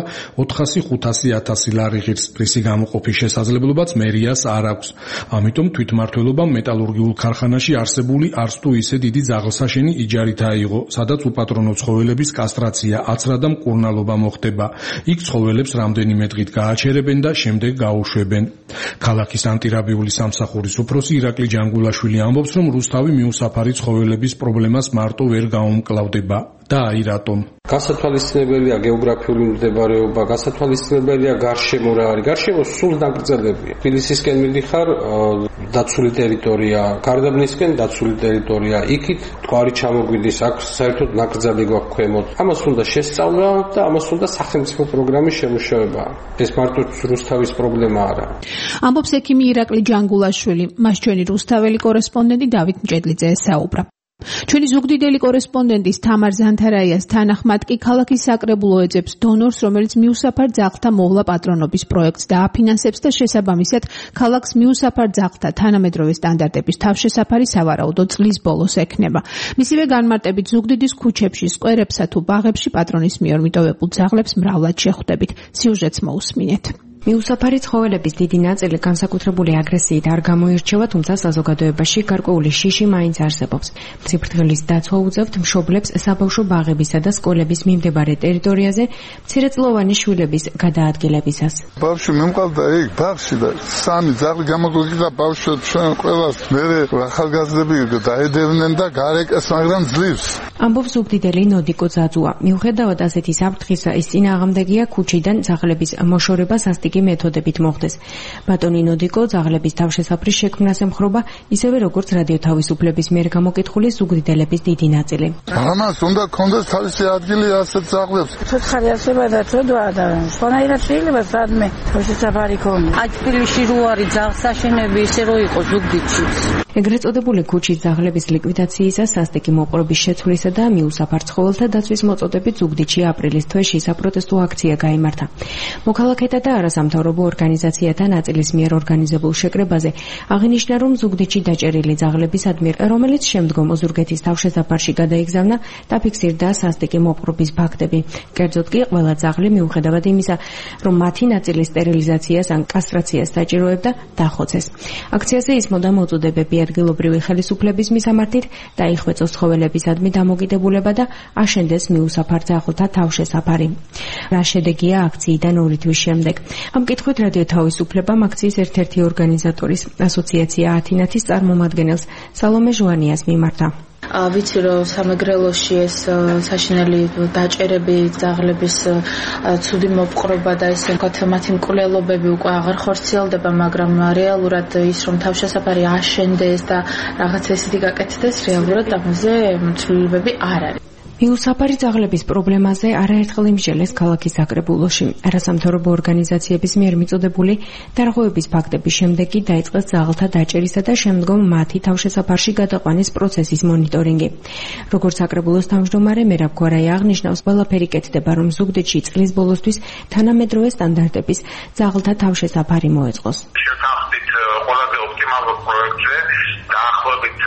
400-500,000 ლარი ღირს, რისი გამოყოფის შესაძლებლობაც მერიას არ აქვს. ამიტომ თვითმმართველობამ მეტალურგიულ ქარხანაში არსებული არც თუ ისე დიდი ძაღლსაშენი იჯარით აიღო, სადაც უპატრონო ცხოველების კასტრაცია, აცრა და მკურნალობა მოხდება. იქ ცხოველებს რამდენიმე დღით გააჩერებენ და შემდეგ გაუშვებენ. ქალაქის ანტირაბიული სამსახურის უფროსი ირაკლი ჯანგულაშვილი ამბობს, რომ რუსთავი მიუსაფარი ცხოველების პრობლემას მარტო ვერ გაუმკლავდება და აი რატომ. გასათვალისწინებელია გეოგრაფიული მდებარეობა, გასათვალისწინებელია გარშემო რა არის. გარშემო სულ ნაკრძალებია. თბილისისკენ მიდიხარ, დაცული ტერიტორია, გარდაბნისკენ დაცული ტერიტორია, იქით თქვარი ჩამოგვიდის, აქ საერთოდ ნაკრძალი გვაქვს ქვემოთ. ამას უნდა შესწავლა და ამას უნდა სახელმწიფო პროგრამის შემუშავება. ეს მარტო რუსთავის პრობლემა არა. ამბობს ექიმი ირაკლი ჯანგულაშვილი, მას ჩვენი რუსთაველი კორესპონდენტი დავით მჭედლიძე ესაუბრა. ჩვენი ზუგდიდელი კორესპონდენტის თამარ ზანთარაიას თანახმად კი ქალაქის საკრებულო ეძებს დონორს, რომელიც მიუსაფარ ძაღლთა მოვლა პატრონობის პროექტს დააფინანსებს და შესაბამისად ქალაქს მიუსაფარ ძაღლთა თანამედროვე სტანდარტების თავშესაფარი სავარაუდოდ წლის ბოლოს ექნება. მისივე განმარტებით ზუგდიდის ქუჩებში, სკვერებსა თუ ბაღებში პატრონის მიერ მიტოვებულ ძაღლებს მრავლად შეხვდებით. სიუჟეტს მოусმინეთ. მიუსაფარი ცხოველების დიდი ნაწილი განსაკუთრებული აგრესიით არ გამოირჩევა, თუმცა საზოგადოებაში გარკვეული შიში მაინც არსებობს. სიფრთხილის დაცვა უწევთ მშობლებს საბავშვო ბაღებისა და სკოლების მიმდებარე ტერიტორიაზე მცირეწლოვანი შვილების გადაადგილებისას. ბავშვი მომყავდა იქ ბაღში და სამი ძაღლი გამოგვიგდა ბავშვებს ჩვენ ყველას მერე ახალგაზრდები დაედევნენ და გარეკეს, მაგრამ ძლივს. ამბობს ზუგდიდელი ნოდიკო ძაძუა. მიუხედავად ასეთი საფრთხისა, ის წინააღმდეგია ქუჩიდან ძაღლების მოშორება სასტიკი მეთოდებით მოხდეს. ბატონი ნოდიკო ძაღლების თავშესაფრის შექმნას ემხრობა, ისევე როგორც რადიო თავისუფლების მიერ გამოკითხული ზუგდიდელების დიდი ნაწილი. ამას უნდა კონდეს თავისი ადგილი ასეთ ძაღლებს. ცოცხალი არსება და ცოდვა და სხვანაირად შეიძლება სადმე თავშესაფარი ქონდეს. აი თბილისში რო არის ძაღლსაშენები ისე რო იყო ზუგდიდში. ეგრეთ წოდებული ქუჩის ძაღლების ლიკვიდაციისას სასტიკი მოპყრობის შეცვლისა და მიუსაფარ ცხოველთა დაცვის მოწოდებით ზუგდიდში აპრილის თვეში საპროტესტო აქცია გაიმართა. მოქალაქეთა და არასამთავრობო ორგანიზაციათა ნაწილის მიერ ორგანიზებულ შეკრებაზე აღინიშნა, რომ ზუგდიდში დაჭერილი ძაღლებისადმი, რომელიც შემდგომ ოზურგეთის თავშესაფარში გადაიგზავნა, დაფიქსირდა სასტიკი მოპყრობის ფაქტები. კერძოდ კი ყველა ძაღლი მიუხედავად იმისა, რომ მათი ნაწილი სტერილიზაციას ან კასტრაციას საჭიროებდა, დახოცეს. აქციაზე ისმოდა მოწოდებები ადგილობრივი ხელისუფლების მისამართით, დაიხვეწოს ცხოველებისადმი დამოკიდებულება და აშენდეს მიუსაფარ ძაღლთა თავშესაფარი. რა შედეგია აქციიდან 2 თვის შემდეგ? ამ კითხვით რადიო თავისუფლებამ აქციის ერთ-ერთი ორგანიზატორის ასოციაცია ათინათის წარმომადგენელს სალომე ჟუანიას მიმართა. ვიცი რომ სამეგრელოში ეს საშინელი დაჭერები ძაღლების ცუდი მოპყრობა და ესე ვთქვათ მათი მკვლელობები უკვე აღარ ხორციელდება, მაგრამ რეალურად ის რომ თავშესაფარი აშენდეს და რაღაც ესეთი გაკეთდეს, რეალურად ამაზე ცვლილებები არ არის. მიუსაფარი ძაღლების პრობლემაზე არაერთხელ იმსჯელეს ქალაქის საკრებულოში. არასამთავრობო ორგანიზაციების მიერ მიწოდებული დარღვევების ფაქტების შემდეგ კი დაიწყეს ძაღლთა დაჭერისა და შემდგომ მათი თავშესაფარში გადაყვანის პროცესის მონიტორინგი. როგორც საკრებულოს თავმჯდომარე მერაბ გვარაი აღნიშნავს, ყველაფერი კეთდება, რომ ზუგდიდში წლის ბოლოსთვის თანამედროვე სტანდარტების ძაღლთა თავშესაფარი მოეწყოს. შევთანხმდით ყველაზე ოპტიმალურ პროექტზე დაახლოებით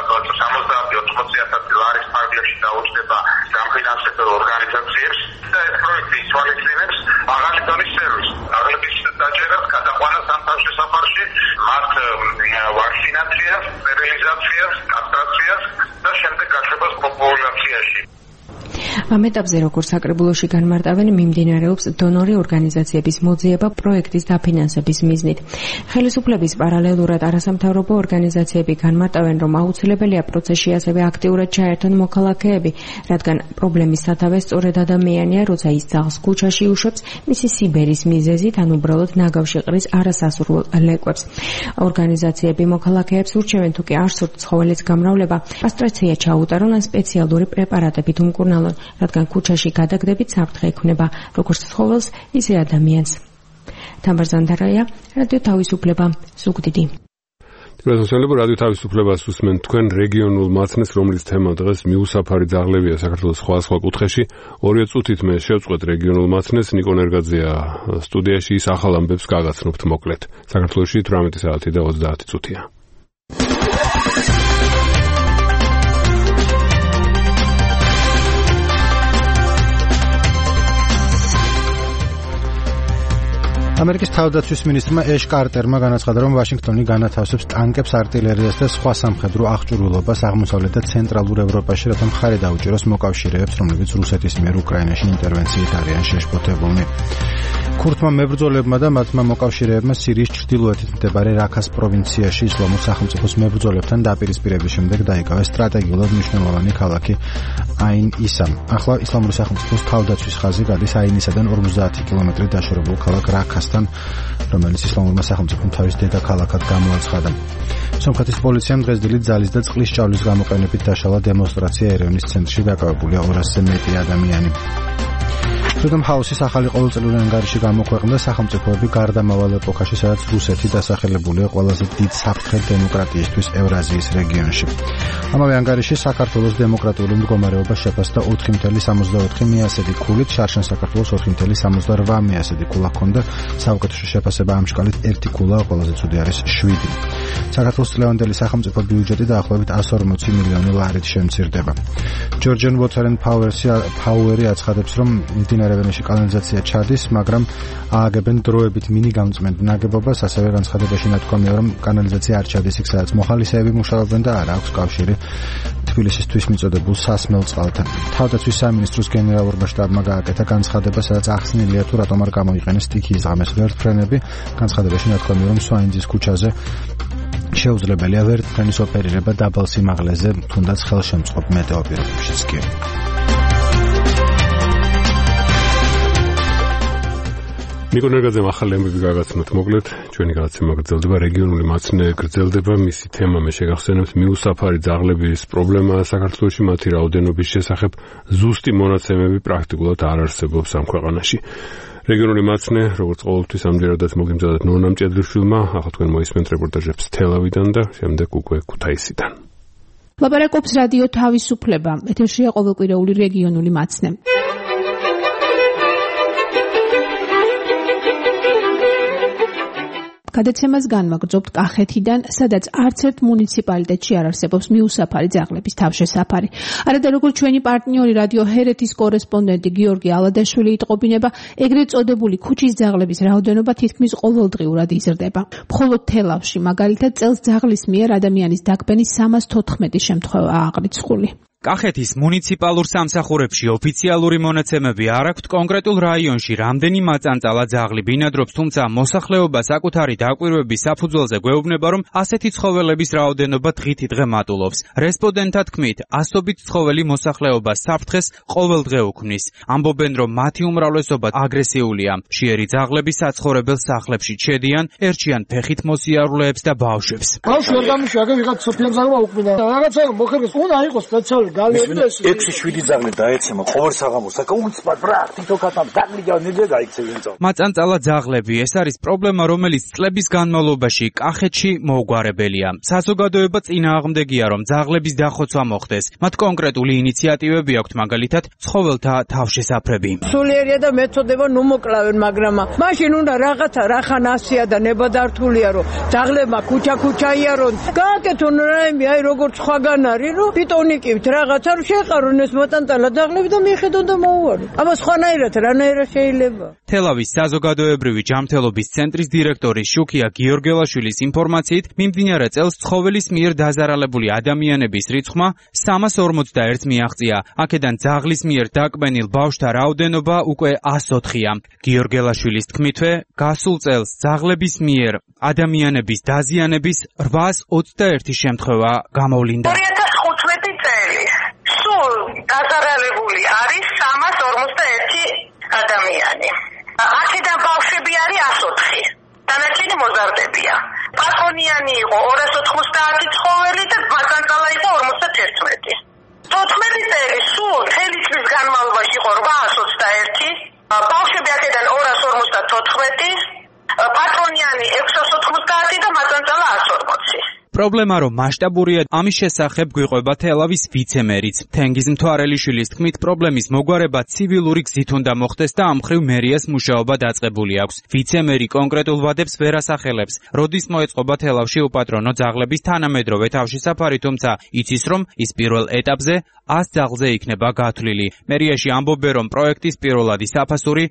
70-80,000 ლარის ფარგლებში დაუჭდება სამფინანსებელ ორგანიზაციებს და ეს პროექტი ითვალისწინებს მაღალი დონის სერვისს. ძაღლების დაჭერას, გადაყვანას ამ თავშესაფარში, მათ ვაქცინაციას, სტერილიზაციას, კასტრაციას და შემდეგ გაშვებას პოპულაციაში. ამ ეტაპზე როგორც საკრებულოში განმარტავენ, მიმდინარეობს დონორი ორგანიზაციების მოძიება პროექტის დაფინანსების მიზნით. ხელისუფლების პარალელურად არასამთავრობო ორგანიზაციები განმარტავენ, რომ აუცილებელია პროცესში ასევე აქტიურად ჩაერთონ მოქალაქეები, რადგან პრობლემის სათავე სწორედ ადამიანია, როცა ის ძაღლს ქუჩაში უშვებს მისი სიბერის მიზეზით, ან უბრალოდ ნაგავში ყრის არასასურველ ლეკვებს. ორგანიზაციები მოქალაქეებს ურჩევენ, თუ კი არ სურთ ცხოველის გამრავლება, კასტრაცია ჩაუტარონ ან სპეციალური პრეპარატებით უმკურნალონ, რადგან ქუჩაში გადაგდებით საფრთხე ექმნება როგორც ცხოველს, ისე ადამიანს. თამარ ზანდარაია, რადიო თავისუფლება, ზუგდიდი. გასასვლელები რადიო თავისუფლებას უსმენ თქვენ რეგიონულ მაცნეს, რომლის თემა დღეს მიუსაფარი ძაღლებია საქართველოს სხვადასხვა კუთხეში. 2 წუთით მე შევწყვეტ რეგიონულ მაცნეს, ნიკო ნერგაძეა სტუდიაში, ის ახალ ამბებს გაგაცნობთ მოკლედ. საქართველოში 18 საათი და 30 წუთია. ამერიკის თავდაცვის მინისტრმა ეშ კარტერმა განაცხადა, რომ ვაშინგტონი განათავსებს ტანკებს, არტილერიას და სხვა სამხედრო აღჭურვილობას აღმოსავლეთ და ცენტრალურ ევროპაში, რათა მხარი დაუჭიროს მოკავშირეებს, რომლებიც რუსეთის მიერ უკრაინაში ინტერვენციით არიან შეშფოთებულნი. ქურთმა მებრძოლებმა და მათმა მოკავშირეებმა სირიის ჩრდილოეთით მდებარე რაქას პროვინციაში ისლამურ სახელმწიფოს მებრძოლებთან დაპირისპირების შემდეგ დაიკავეს სტრატეგიულად მნიშვნელოვანი ქალაქი აინ-ისა. ახლა ისლამური სახელმწიფოს თავდაცვის ხაზი გადის აინისადან 50 კილომეტრი დაშორებულ ქალაქ რაქასთან, რომელიც ისლამურმა სახელმწიფომ თავის დედაქალაქად გამოაცხადა. სომხეთის პოლიციამ დღეს დილით ძალის და წყლის ჭავლის გამოყენებით დაშალა დემონსტრაცია ერევნის ცენტრში, დაკავებულია 200-ზე მეტი ადამიანი. Freedom House-ის ახალი ყოველწლიური ანგარიში გამოქვეყნდა სახელმწიფოები გარდამავალ ეპოქაში, სადაც რუსეთი დასახელებულია ყველაზე დიდ საფრთხედ დემოკრატიისთვის ევრაზიის რეგიონში. ამავე ანგარიში საქართველოს დემოკრატიული მდგომარეობა შეფასდა 4.64 მიასედი ქულით, შარშან საქართველოს 4.78 მიასედი ქულა ჰქონდა, საუკეთესო შეფასება ამ შკალით 1 ქულა, ყველაზე ცუდი არის 7. საქართველოს წლევანდელი სახელმწიფო ბიუჯეტი დაახლოებით 140 მილიონი ლარით შემცირდება. Georgian Water and Power-ი აცხადებს, რომ მდინარეებში კანალიზაცია ჩადის, მაგრამ ააგებენ დროებით მინი-გამწმენდ ნაგებობას, ასევე განცხადებაში ნათქვამია, რომ კანალიზაცია არ ჩადის იქ, სადაც მოხალისეები მუშაობენ და არ აქვს კავშირი თბილისისთვის მიწოდებულ სასმელ წყალთან. თავდაცვის სამინისტროს გენერალურმა შტაბმა გააკეთა განცხადება, სადაც ახსნილია, თუ რატომ არ გამოიყენეს სტიქიის ღამეს ვერტმფრენები. განცხადებაში ნათქვამია, რომ სვაინძის ქუჩაზე შეუძლებელია ვერტმფრენის ოპერირება დაბალ სიმაღლეზე, თუნდაც ხელშემწყობ მეტეოპირებებშიც კი. ნიკო ნერგაძემ ახალი ამბები გაგაცნოთ მოკლედ, ჩვენი გადაცემა გრძელდება, რეგიონული მაცნე გრძელდება, მისი თემა მე შეგახსენებთ მიუსაფარი ძაღლების პრობლემა საქართველოში, მათი რაოდენობის შესახებ ზუსტი მონაცემები პრაქტიკულად არ არსებობს ამ ქვეყანაში. რეგიონული მაცნე, როგორც ყოველთვის ამჯერადაც მოგიმზადათ ნონა მჭედრიშვილმა, ახლა თქვენ მოისმენთ რეპორტაჟებს თელავიდან და შემდეგ უკვე ქუთაისიდან. ლაპარაკობს რადიო თავისუფლება, ეთერშია ყოველკვირეული რეგიონული მაცნე. გადაცემას განვაგრძობთ კახეთიდან, სადაც არც ერთ მუნიციპალიტეტში არ არსებობს მიუსაფარი ძაღლების თავშესაფარი. არადა როგორც ჩვენი პარტნიორი რადიო ჰერეთის კორესპონდენტი გიორგი ალადაშვილი იტყობინება, ეგრეთ წოდებული ქუჩის ძაღლების რაოდენობა თითქმის ყოველდღიურად იზრდება. მხოლოდ თელავში, მაგალითად, წელს ძაღლის მიერ ადამიანის დაგბენის 314 შემთხვევაა აღრიცხული. კახეთის მუნიციპალურ სამსახურებში ოფიციალური მონაცემები არ აქვთ კონკრეტულ რაიონში რამდენი მაწანწალა ძაღლი ბინადრობს, თუმცა მოსახლეობა საკუთარი დაკვირვების საფუძველზე გვეუბნება, რომ ასეთი ცხოველების რაოდენობა დღითიდღე მატულობს. რესპონდენტთა თქმით, ასობით ცხოველი მოსახლეობას საფრთხეს ყოველდღე უქმნის. ამბობენ, რომ მათი უმრავლესობა აგრესიულია. მშიერი ძაღლები საცხოვრებელ სახლებში ჩედიან, ერჩიან ფეხით მოსიარულეებს და ბავშვებს. ბავშვი არ გამიშვა, ვიღაც სოფიამ ძაღლმა უქმნა. რაღაცა მოხერხეს, უნდა იყოს სპეციალური 6-7 ძაღლი დაეცემა ყოველ საღამოს. აკა უცბად ბრახ, თითო კატამ დაგლიგა ნიძე გაიქცევენ ძაღლი. მაწანწალა ძაღლები, ეს არის პრობლემა, რომელიც წლების განმავლობაში კახეთში მოუგვარებელია. საზოგადოება წინააღმდეგია, რომ ძაღლების დახოცვა მოხდეს. მათ კონკრეტული ინიციატივები აქვთ, მაგალითად, ცხოველთა თავშესაფრები. სულიერია და მეთოდება ნუ მოკლავენ, მაგრამ მაშინ უნდა რაღაცა რახანასია და ნებადართულია, რომ ძაღლებმა ქუჩა-ქუჩა იარონ. გააკეთონ რაიმე, აი როგორც სხვაგან არის, რომ პიტონიკივთ რა რაღაცა რომ შეყარონ ეს მოტანტალა ძაღლები და მიხედონ და მოუვარო. აბა სხვანაირად რანაირად შეიძლება? თელავის საზოგადოებრივი ჯანმრთელობის ცენტრის დირექტორი შუქია გიორგელაშვილის ინფორმაციით, მიმდინარე წელს ცხოველის მიერ დაზარალებული ადამიანების რიცხვმა 341 მიაღწია. აქედან ძაღლის მიერ დაკბენილ ბავშვთა რაოდენობა უკვე 104-ია. გიორგელაშვილის თქმითვე, გასულ წელს ძაღლების მიერ ადამიანების დაზიანების 821 შემთხვევა გამოვლინდა. 2015 წელი სულ დაზარალებული არის 341 ადამიანი. აქედან ბავშვები არის 104. დანარჩენი მოზარდებია. პატრონიანი იყო 290 ცხოველი და მაწანწალა იყო 51. 14 წელი სულ მთელი წლის განმავლობაში იყო 821. ბავშვები აქედან 254, პატრონიანი 690 და მაწანწალა 140. პრობლემა რომ მასშტაბურია, ამის შესახებ გვიყვება თელავის ვიცემერიც. თენგიზ მთვარელიშვილის თქმით, პრობლემის მოგვარება ცივილური გზით უნდა მოხდეს და ამ მხრივ მერიას მუშაობა დაწყებული აქვს. ვიცემერი კონკრეტულ ვადებს ვერ ასახელებს. როდის მოეწყობა თელავში უპატრონო ძაღლების თანამედროვე თავშესაფარი, თუმცა იცის რომ ის პირველ ეტაპზე 100 ძაღლზე იქნება გათვლილი. მერიაში ამბობენ რომ პროექტის პირველადი საფასური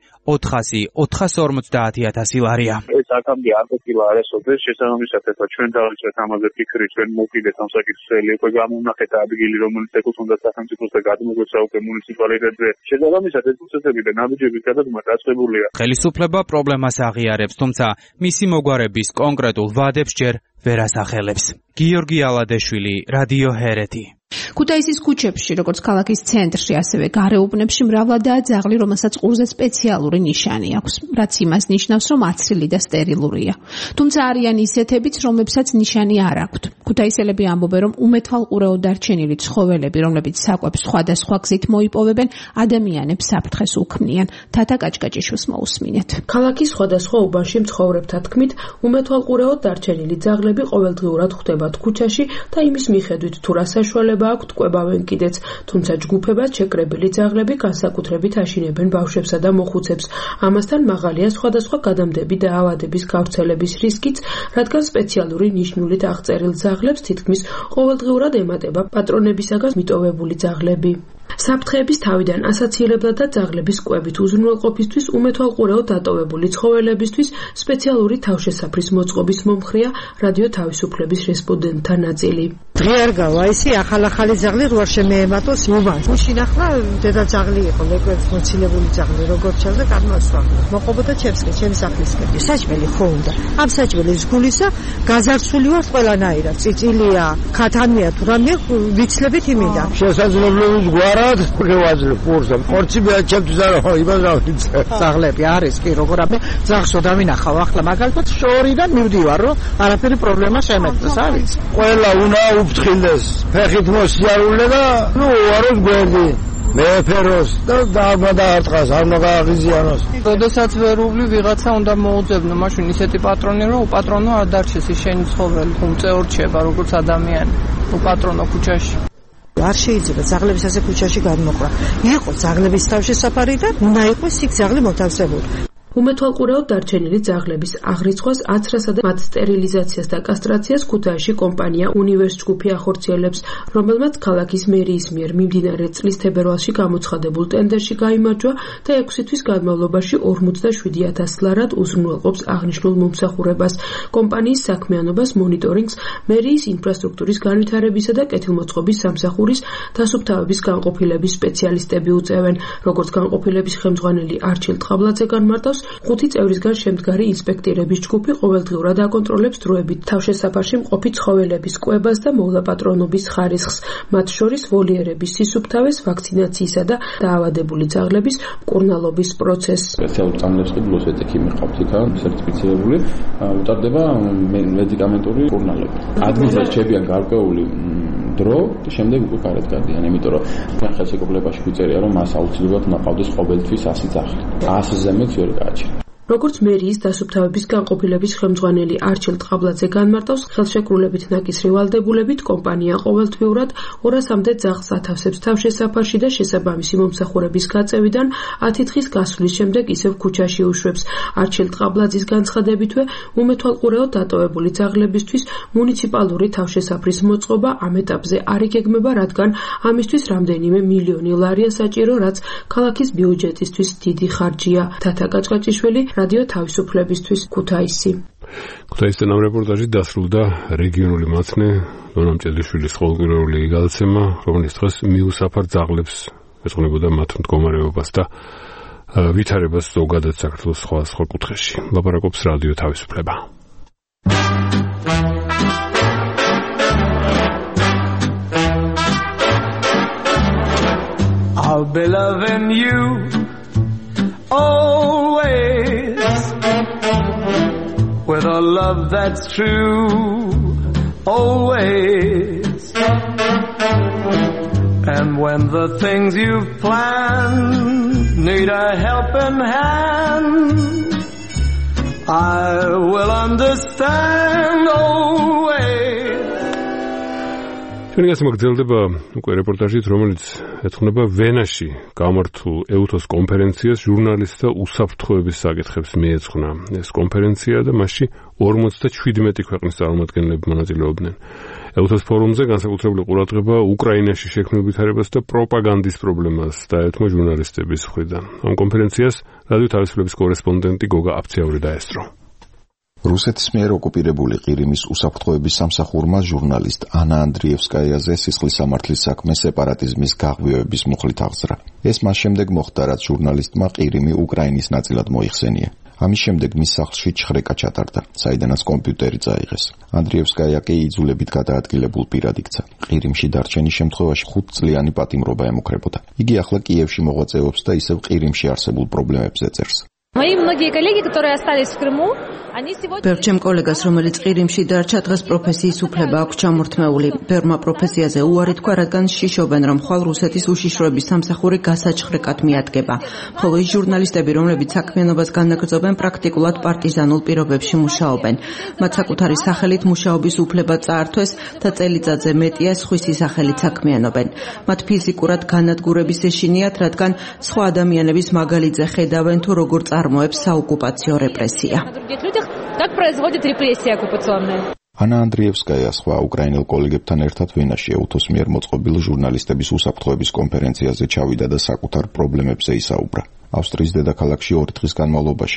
450,000 ლარია. ეს აქამდე არ ყოფილა არასოდეს შესაბამისად ჩვენ დავიწყეთ ამაზე ფიქრი, ჩვენ მოვიდეთ ამ საკითხზე, უკვე გამოვნახეთ ადგილი, რომელიც ეკუთვნოდა სახელმწიფოს და გადმოგვეცა უკვე მუნიციპალიტეტზე. შესაბამისად ეს პროცესები და ნაბიჯების გადადგმა დაწყებულია. ხელისუფლება პრობლემას აღიარებს, თუმცა მისი მოგვარების კონკრეტულ ვადებს ჯერ ვერ ასახელებს. გიორგი ალადეშვილი, რადიო ჰერეთი. ქუთაისის ქუჩებში, როგორც ქალაქის ცენტრში, ასევე გარეუბნებში მრავლადაა ძაღლი, რომელსაც ყურზე სპეციალური ნიშანი აქვს, რაც იმას ნიშნავს, რომ აცრილი და სტერილურია. თუმცა არიან ისეთებიც, რომლებსაც ნიშანი არ აქვთ. ქუთაისელები ამბობენ, რომ უმეთვალყურეო დარჩენილი ცხოველები, რომლებიც საკვებს სხვადასხვა გზით მოიპოვებენ, ადამიანებს საფრთხეს უქმნიან. თათა კაჭკაჭიშვილს მოусმინეთ. ქალაქის სხვადასხვა უბანში მცხოვრებთა თქმით, უმეთვალყურეო დარჩენილი ძაღლები ყოველდღიურად ხვდებათ ქუჩაში და იმის მიხედვით თუ რა საშუალება აქვთ კვებავენ კიდეც, თუმცა ჯგუფებად შეკრებილი ძაღლები განსაკუთრებით აშინებენ ბავშვებსა და მოხუცებს. ამასთან მაღალია სხვადასხვა გადამდები და ავადების გავრცელების რისკიც, რადგან სპეციალური ნიშნულით აღწერილ ძაღლებს თითქმის ყოველდღიურად ემატება პატრონებისაგან მიტოვებული ძაღლები. საფრთხეების თავიდან ასაცილებლად და ძაღლების კვებით უზრუნველყოფისთვის უმეთვალყურეო დატოვებული ცხოველებისთვის სპეციალური თავშესაფრის მოწყობის მომხრეა რადიო თავისუფლების რესპონდენტთა ნაწილი. დღე არ გავა ისი ახალ-ახალი ძაღლი როარ შემეემატოს უბანს. უშინახლა დედა ძაღლი იყო, ლეკვებს მოცილებული ძაღლი, როგორც ჩავდა გადმოსვლა. მოყობოდა ჩემსკენ, ჩემს ახლისკენ. საჭმელი ხო უნდა. ამ საჭმელის გულისა გაზარცული ვარ ყველანაირად. წიწილია, ხათანია თუ რამე ვიცლებით იმინდა. შესაძლებლობის გვარად გევაძლებ პურსა. ხორცი მეაჩემთვის არა, იმას რა ვიცი. ძაღლები არის კი როგორ ამე ძაღლს დავინახავ ახლა მაგალითად შორიდან მივდივარ რომ არაფერი პრობლემა შემეწეს არის. ყველა უნდა უფრთხილდეს ფეხით მოსიარულე და ნუ აროს გვერდი მეფეროს და დაარტყას არ მოგაღიზიანოს. როდესაც ვერული ვიღაცა უნდა მოუძებნო, მაშინ ისეთი პატრონი რომ უპატრონო არ დარჩეს შენი ცხოველი, უმწეორჩება როგორც ადამიანი უპატრონო ქუჩაში. არ შეიძლება ძაღლების ასე ქუჩაში გადმოყრა. იყო ძაღლების თავშესაფარი და უნდა იყოს იქ ძაღლი მოთავსებული. უმეთვალყურეოდ დარჩენილი ძაღლების აღრიცხვას, აცრასა და მათ სტერილიზაციას და კასტრაციას ქუთაისში კომპანია უნივერს ჯგუფი ახორციელებს, რომელმაც ქალაქის მერიის მიერ მიმდინარე წლის თებერვალში გამოცხადებულ ტენდერში გაიმარჯვა და 6 თვის განმავლობაში 47,000 ლარად უზრუნველყოფს აღნიშნულ მომსახურებას. კომპანიის საქმიანობას მონიტორინგს მერიის ინფრასტრუქტურის განვითარებისა და კეთილმოწყობის სამსახურის დასუფთავების განყოფილების სპეციალისტები უწევენ, როგორც განყოფილების ხელმძღვანელი არჩილ ტყაბლაძე განმარტავს. 5 წევრისგან შემდგარი ინსპექტირების ჯგუფი ყოველდღიურად აკონტროლებს დროებით თავშესაფარში მყოფი ცხოველების კვებას და მოვლაპატრონობის ხარისხს, მათ შორის ვოლიერების სისუფთავეს, ვაქცინაციისა და დაავადებული ძაღლების მკურნალობის პროცესს. სპეციალურ წამლებს ყიდულოს ეთიკი მიყავთ იქა, სერტიფიცირებული, უტარდება მედიკამენტური მკურნალობა. ადგილზე რჩებიან გარკვეული დრო და შემდეგ უკვე გარეთ გადიან, იმიტომ რომ თან ხელშეკრულებაში გვიწერია, რომ მას აუცილებლად უნდა ყავდეს ყოველთვის 100 ძაღლი. 100-ზე მეტ ვერ გააჩნია. როგორც მერიის დასუფთავების განყოფილების ხელმძღვანელი არჩილ ტყაბლაძე განმარტავს, ხელშეკრულებით ნაკისრი ვალდებულებით კომპანია ყოველთვიურად 200-მდე ძაღლს ათავსებს თავშესაფარში და შესაბამისი მომსახურების გაწევიდან 10 დღის გასვლის შემდეგ ისევ ქუჩაში უშვებს. არჩილ ტყაბლაძის განცხადებითვე, უმეთვალყურეოდ დატოვებული ძაღლებისთვის მუნიციპალური თავშესაფრის მოწყობა ამ ეტაპზე არ იგეგმება, რადგან ამისთვის რამდენიმე მილიონი ლარია საჭირო, რაც ქალაქის ბიუჯეტისთვის დიდი ხარჯია. თათა გაჭყაჭიშვილი, რადიო თავისუფლებისთვის, ქუთაისი. ქუთაისთან ამ რეპორტაჟით დასრულდა რეგიონული მაცნე დონა მჭედიშვილის ყოველკვირეული გადაცემა, რომელიც დღეს მიუსაფარ ძაღლებს ეძღვნებოდა მათ მდგომარეობას და ვითარებას ზოგადად საქართველოს სხვა კუთხეში. ლაპარაკობს რადიო თავისუფლება. I'll be loving you always with a love that's true always, and when the things you've planned need a helping hand, I will understand always. ჩვენი გასმა გრძელდება უკვე რეპორტაჟით, რომელიც ეძღვნება ვენაში გამართულ EUTOS კონფერენციას ჟურნალისტთა უსაფრთხოების საკითხებს მიეძღვნა. ეს კონფერენცია და მასში 57 ქვეყნის წარმომადგენლები მონაწილეობდნენ. EUTOS ფორუმზე განსაკუთრებული ყურადღება უკრაინაში შექმნილ ვითარებას და პროპაგანდის პრობლემას დაეთმო ჟურნალისტების მხრიდან. ამ კონფერენციას რადიო თავისუფლების კორესპონდენტი გოგა აფციაური დაესწრო. რუსეთის მიერ ოკუპირებული ყირიმის უსაფრთხოების სამსახურმა ჟურნალისტ ანა ანდრიევსკაიაზე სისხლის სამართლის საქმე სეპარატიზმის გაღვივების მუხლით აღზრა. ეს მას შემდეგ მოხდა, რაც ჟურნალისტმა ყირიმი უკრაინის ნაწილად მოიხსენია. ამის შემდეგ მის სახლში ჩხრეკა ჩატარდა, საიდანაც კომპიუტერი წაიღეს. ანდრიევსკაია კი იძულებით გადაადგილებულ პირად იქცა. ყირიმში დარჩენის შემთხვევაში 5 წლიანი პატიმრობა ემუქრებოდა. იგი ახლა კიევში მოღვაწეობს და ისევ ყირიმში არსებულ პრობლემებზე წერს. Мои многие коллеги, которые остались в Крыму, они сегодня... Ბევრ კოლეგას, რომელიც ყირიმში დარჩა, დღეს პროფესიის უფლება აქვს ჩამორთმეული. ბევრმა პროფესიაზე უარი თქვა, რადგან შიშობენ, რომ ხვალ რუსეთის უშიშროების სამსახური გასაჩხრეკად მიადგება. ხოლო ის ჟურნალისტები, რომლებიც საქმიანობას განაგრძობენ, პრაქტიკულად პარტიზანულ პირობებში მუშაობენ. მათ საკუთარი სახელით მუშაობის უფლება წაართვეს და წელიწადზე მეტია სხვისი სახელით საქმიანობენ. მათ ფიზიკურად განადგურების ეშინიათ, რადგან სხვა ადამიანების მაგალითზე ხედავენ თუ როგორ წარმოებს საოკუპაციო რეპრესია. Как производит репрессии оккупационные? ანა ანდრიევსკაია სხვა უკრაინელ კოლეგებთან ერთად ვენაში EUTOS მიერ მოწყობილ ჟურნალისტების უსაფრთხოების კონფერენციაზე ჩავიდა და საკუთარ პრობლემებზე ისაუბრა. ავსტრიის დედაქალაქში 2 დღის განმავლობაში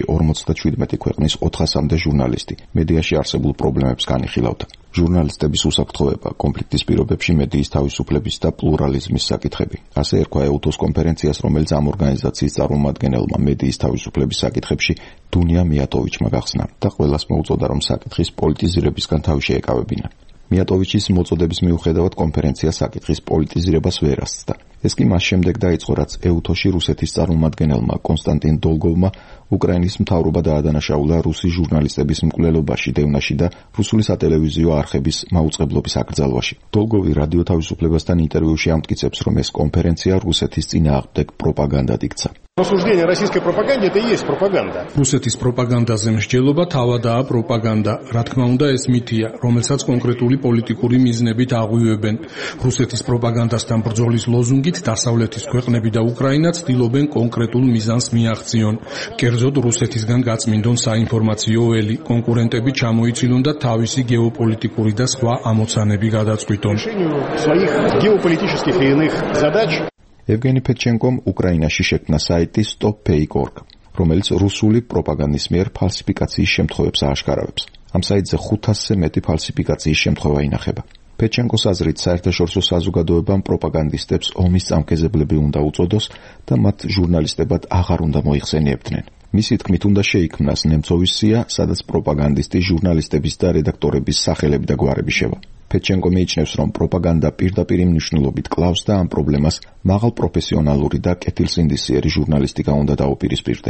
57 ქვეყნის 400-მდე ჟურნალისტი მედიაში არსებულ პრობლემებს განიხილავდა. ჟურნალისტების უსაფრთხოება, კონფლიქტის პირობებში მედიის თავისუფლების და პლურალიზმის საკითხები. ასე ერქვა EUTOS კონფერენციას, რომელიც ამ ორგანიზაციის წარმომადგენელმა მედიის თავისუფლების საკითხებში დუნია მიატოვიჩმა გახსნა და ყველას მოუწოდა, რომ საკითხის პოლიტიზირებისგან თავი შეეკავებინა. მიატოვიჩის მოწოდების მიუხედავად კონფერენცია საკითხის პოლიტიზირებას ვერ ასწდა. ეს კი მას შემდეგ დაიწყო, რაც EUTOS-ში რუსეთის წარმომადგენელმა კონსტანტინ დოლგოვმა უკრაინის მთავრობა დაადანაშაულა რუსი ჟურნალისტების მკვლელობაში დევნაში და რუსული სატელევიზიო არხების მაუწყებლობის აკრძალვაში. დოლგოვი რადიო თავისუფლებასთან ინტერვიუში ამტკიცებს, რომ ეს კონფერენცია რუსეთის წინააღმდეგ პროპაგანდად იქცა. Осуждение российской пропаганды это и есть пропаганда. რუსეთის პროპაგანდაზე მსჯელობა თავადაა პროპაგანდა. რა თქმა უნდა, ეს მითია, რომელსაც კონკრეტული პოლიტიკური მიზნებით აღვივებენ. რუსეთის პროპაგანდასთან ბრძოლის ლოზუნგით დასავლეთის ქვეყნები და უკრაინა ცდილობენ კონკრეტულ მიზანს მიაღწიონ. კერძოდ რუსეთისგან გაწმინდონ საინფორმაციო ველი, კონკურენტები ჩამოიცილონ და თავისი გეოპოლიტიკური და სხვა ამოცანები გადაწყვიტონ. Своих геополитических и иных задач ევგენი ფეჩენკომ უკრაინაში შექმნა საიტი stop.fake.org, რომელიც რუსული პროპაგანდის მიერ ფალსიფიკაციის შემთხვევებს ააშკარავებს. ამ საიტზე 500-ზე მეტი ფალსიფიკაციის შემთხვევა ინახება. ფეჩენკოს აზრით, საერთაშორისო საზოგადოებამ პროპაგანდისტებს ომის წამქეზებლები უნდა უწოდოს და მათ ჟურნალისტებად აღარ უნდა მოიხსენიებდნენ. მისი თქმით, უნდა შეიქმნას ნემცოვის სია, სადაც პროპაგანდისტი ჟურნალისტების და რედაქტორების სახელები და გვარები შევა. ფეჩენკო მიიჩნევს, რომ პროპაგანდა პირდაპირ მნიშვნელობით კლავს და ამ პრობლემას მაღალ პროფესიონალური და კეთილსინდისიერი ჟურნალისტიკა უნდა დაუპირისპირდეს.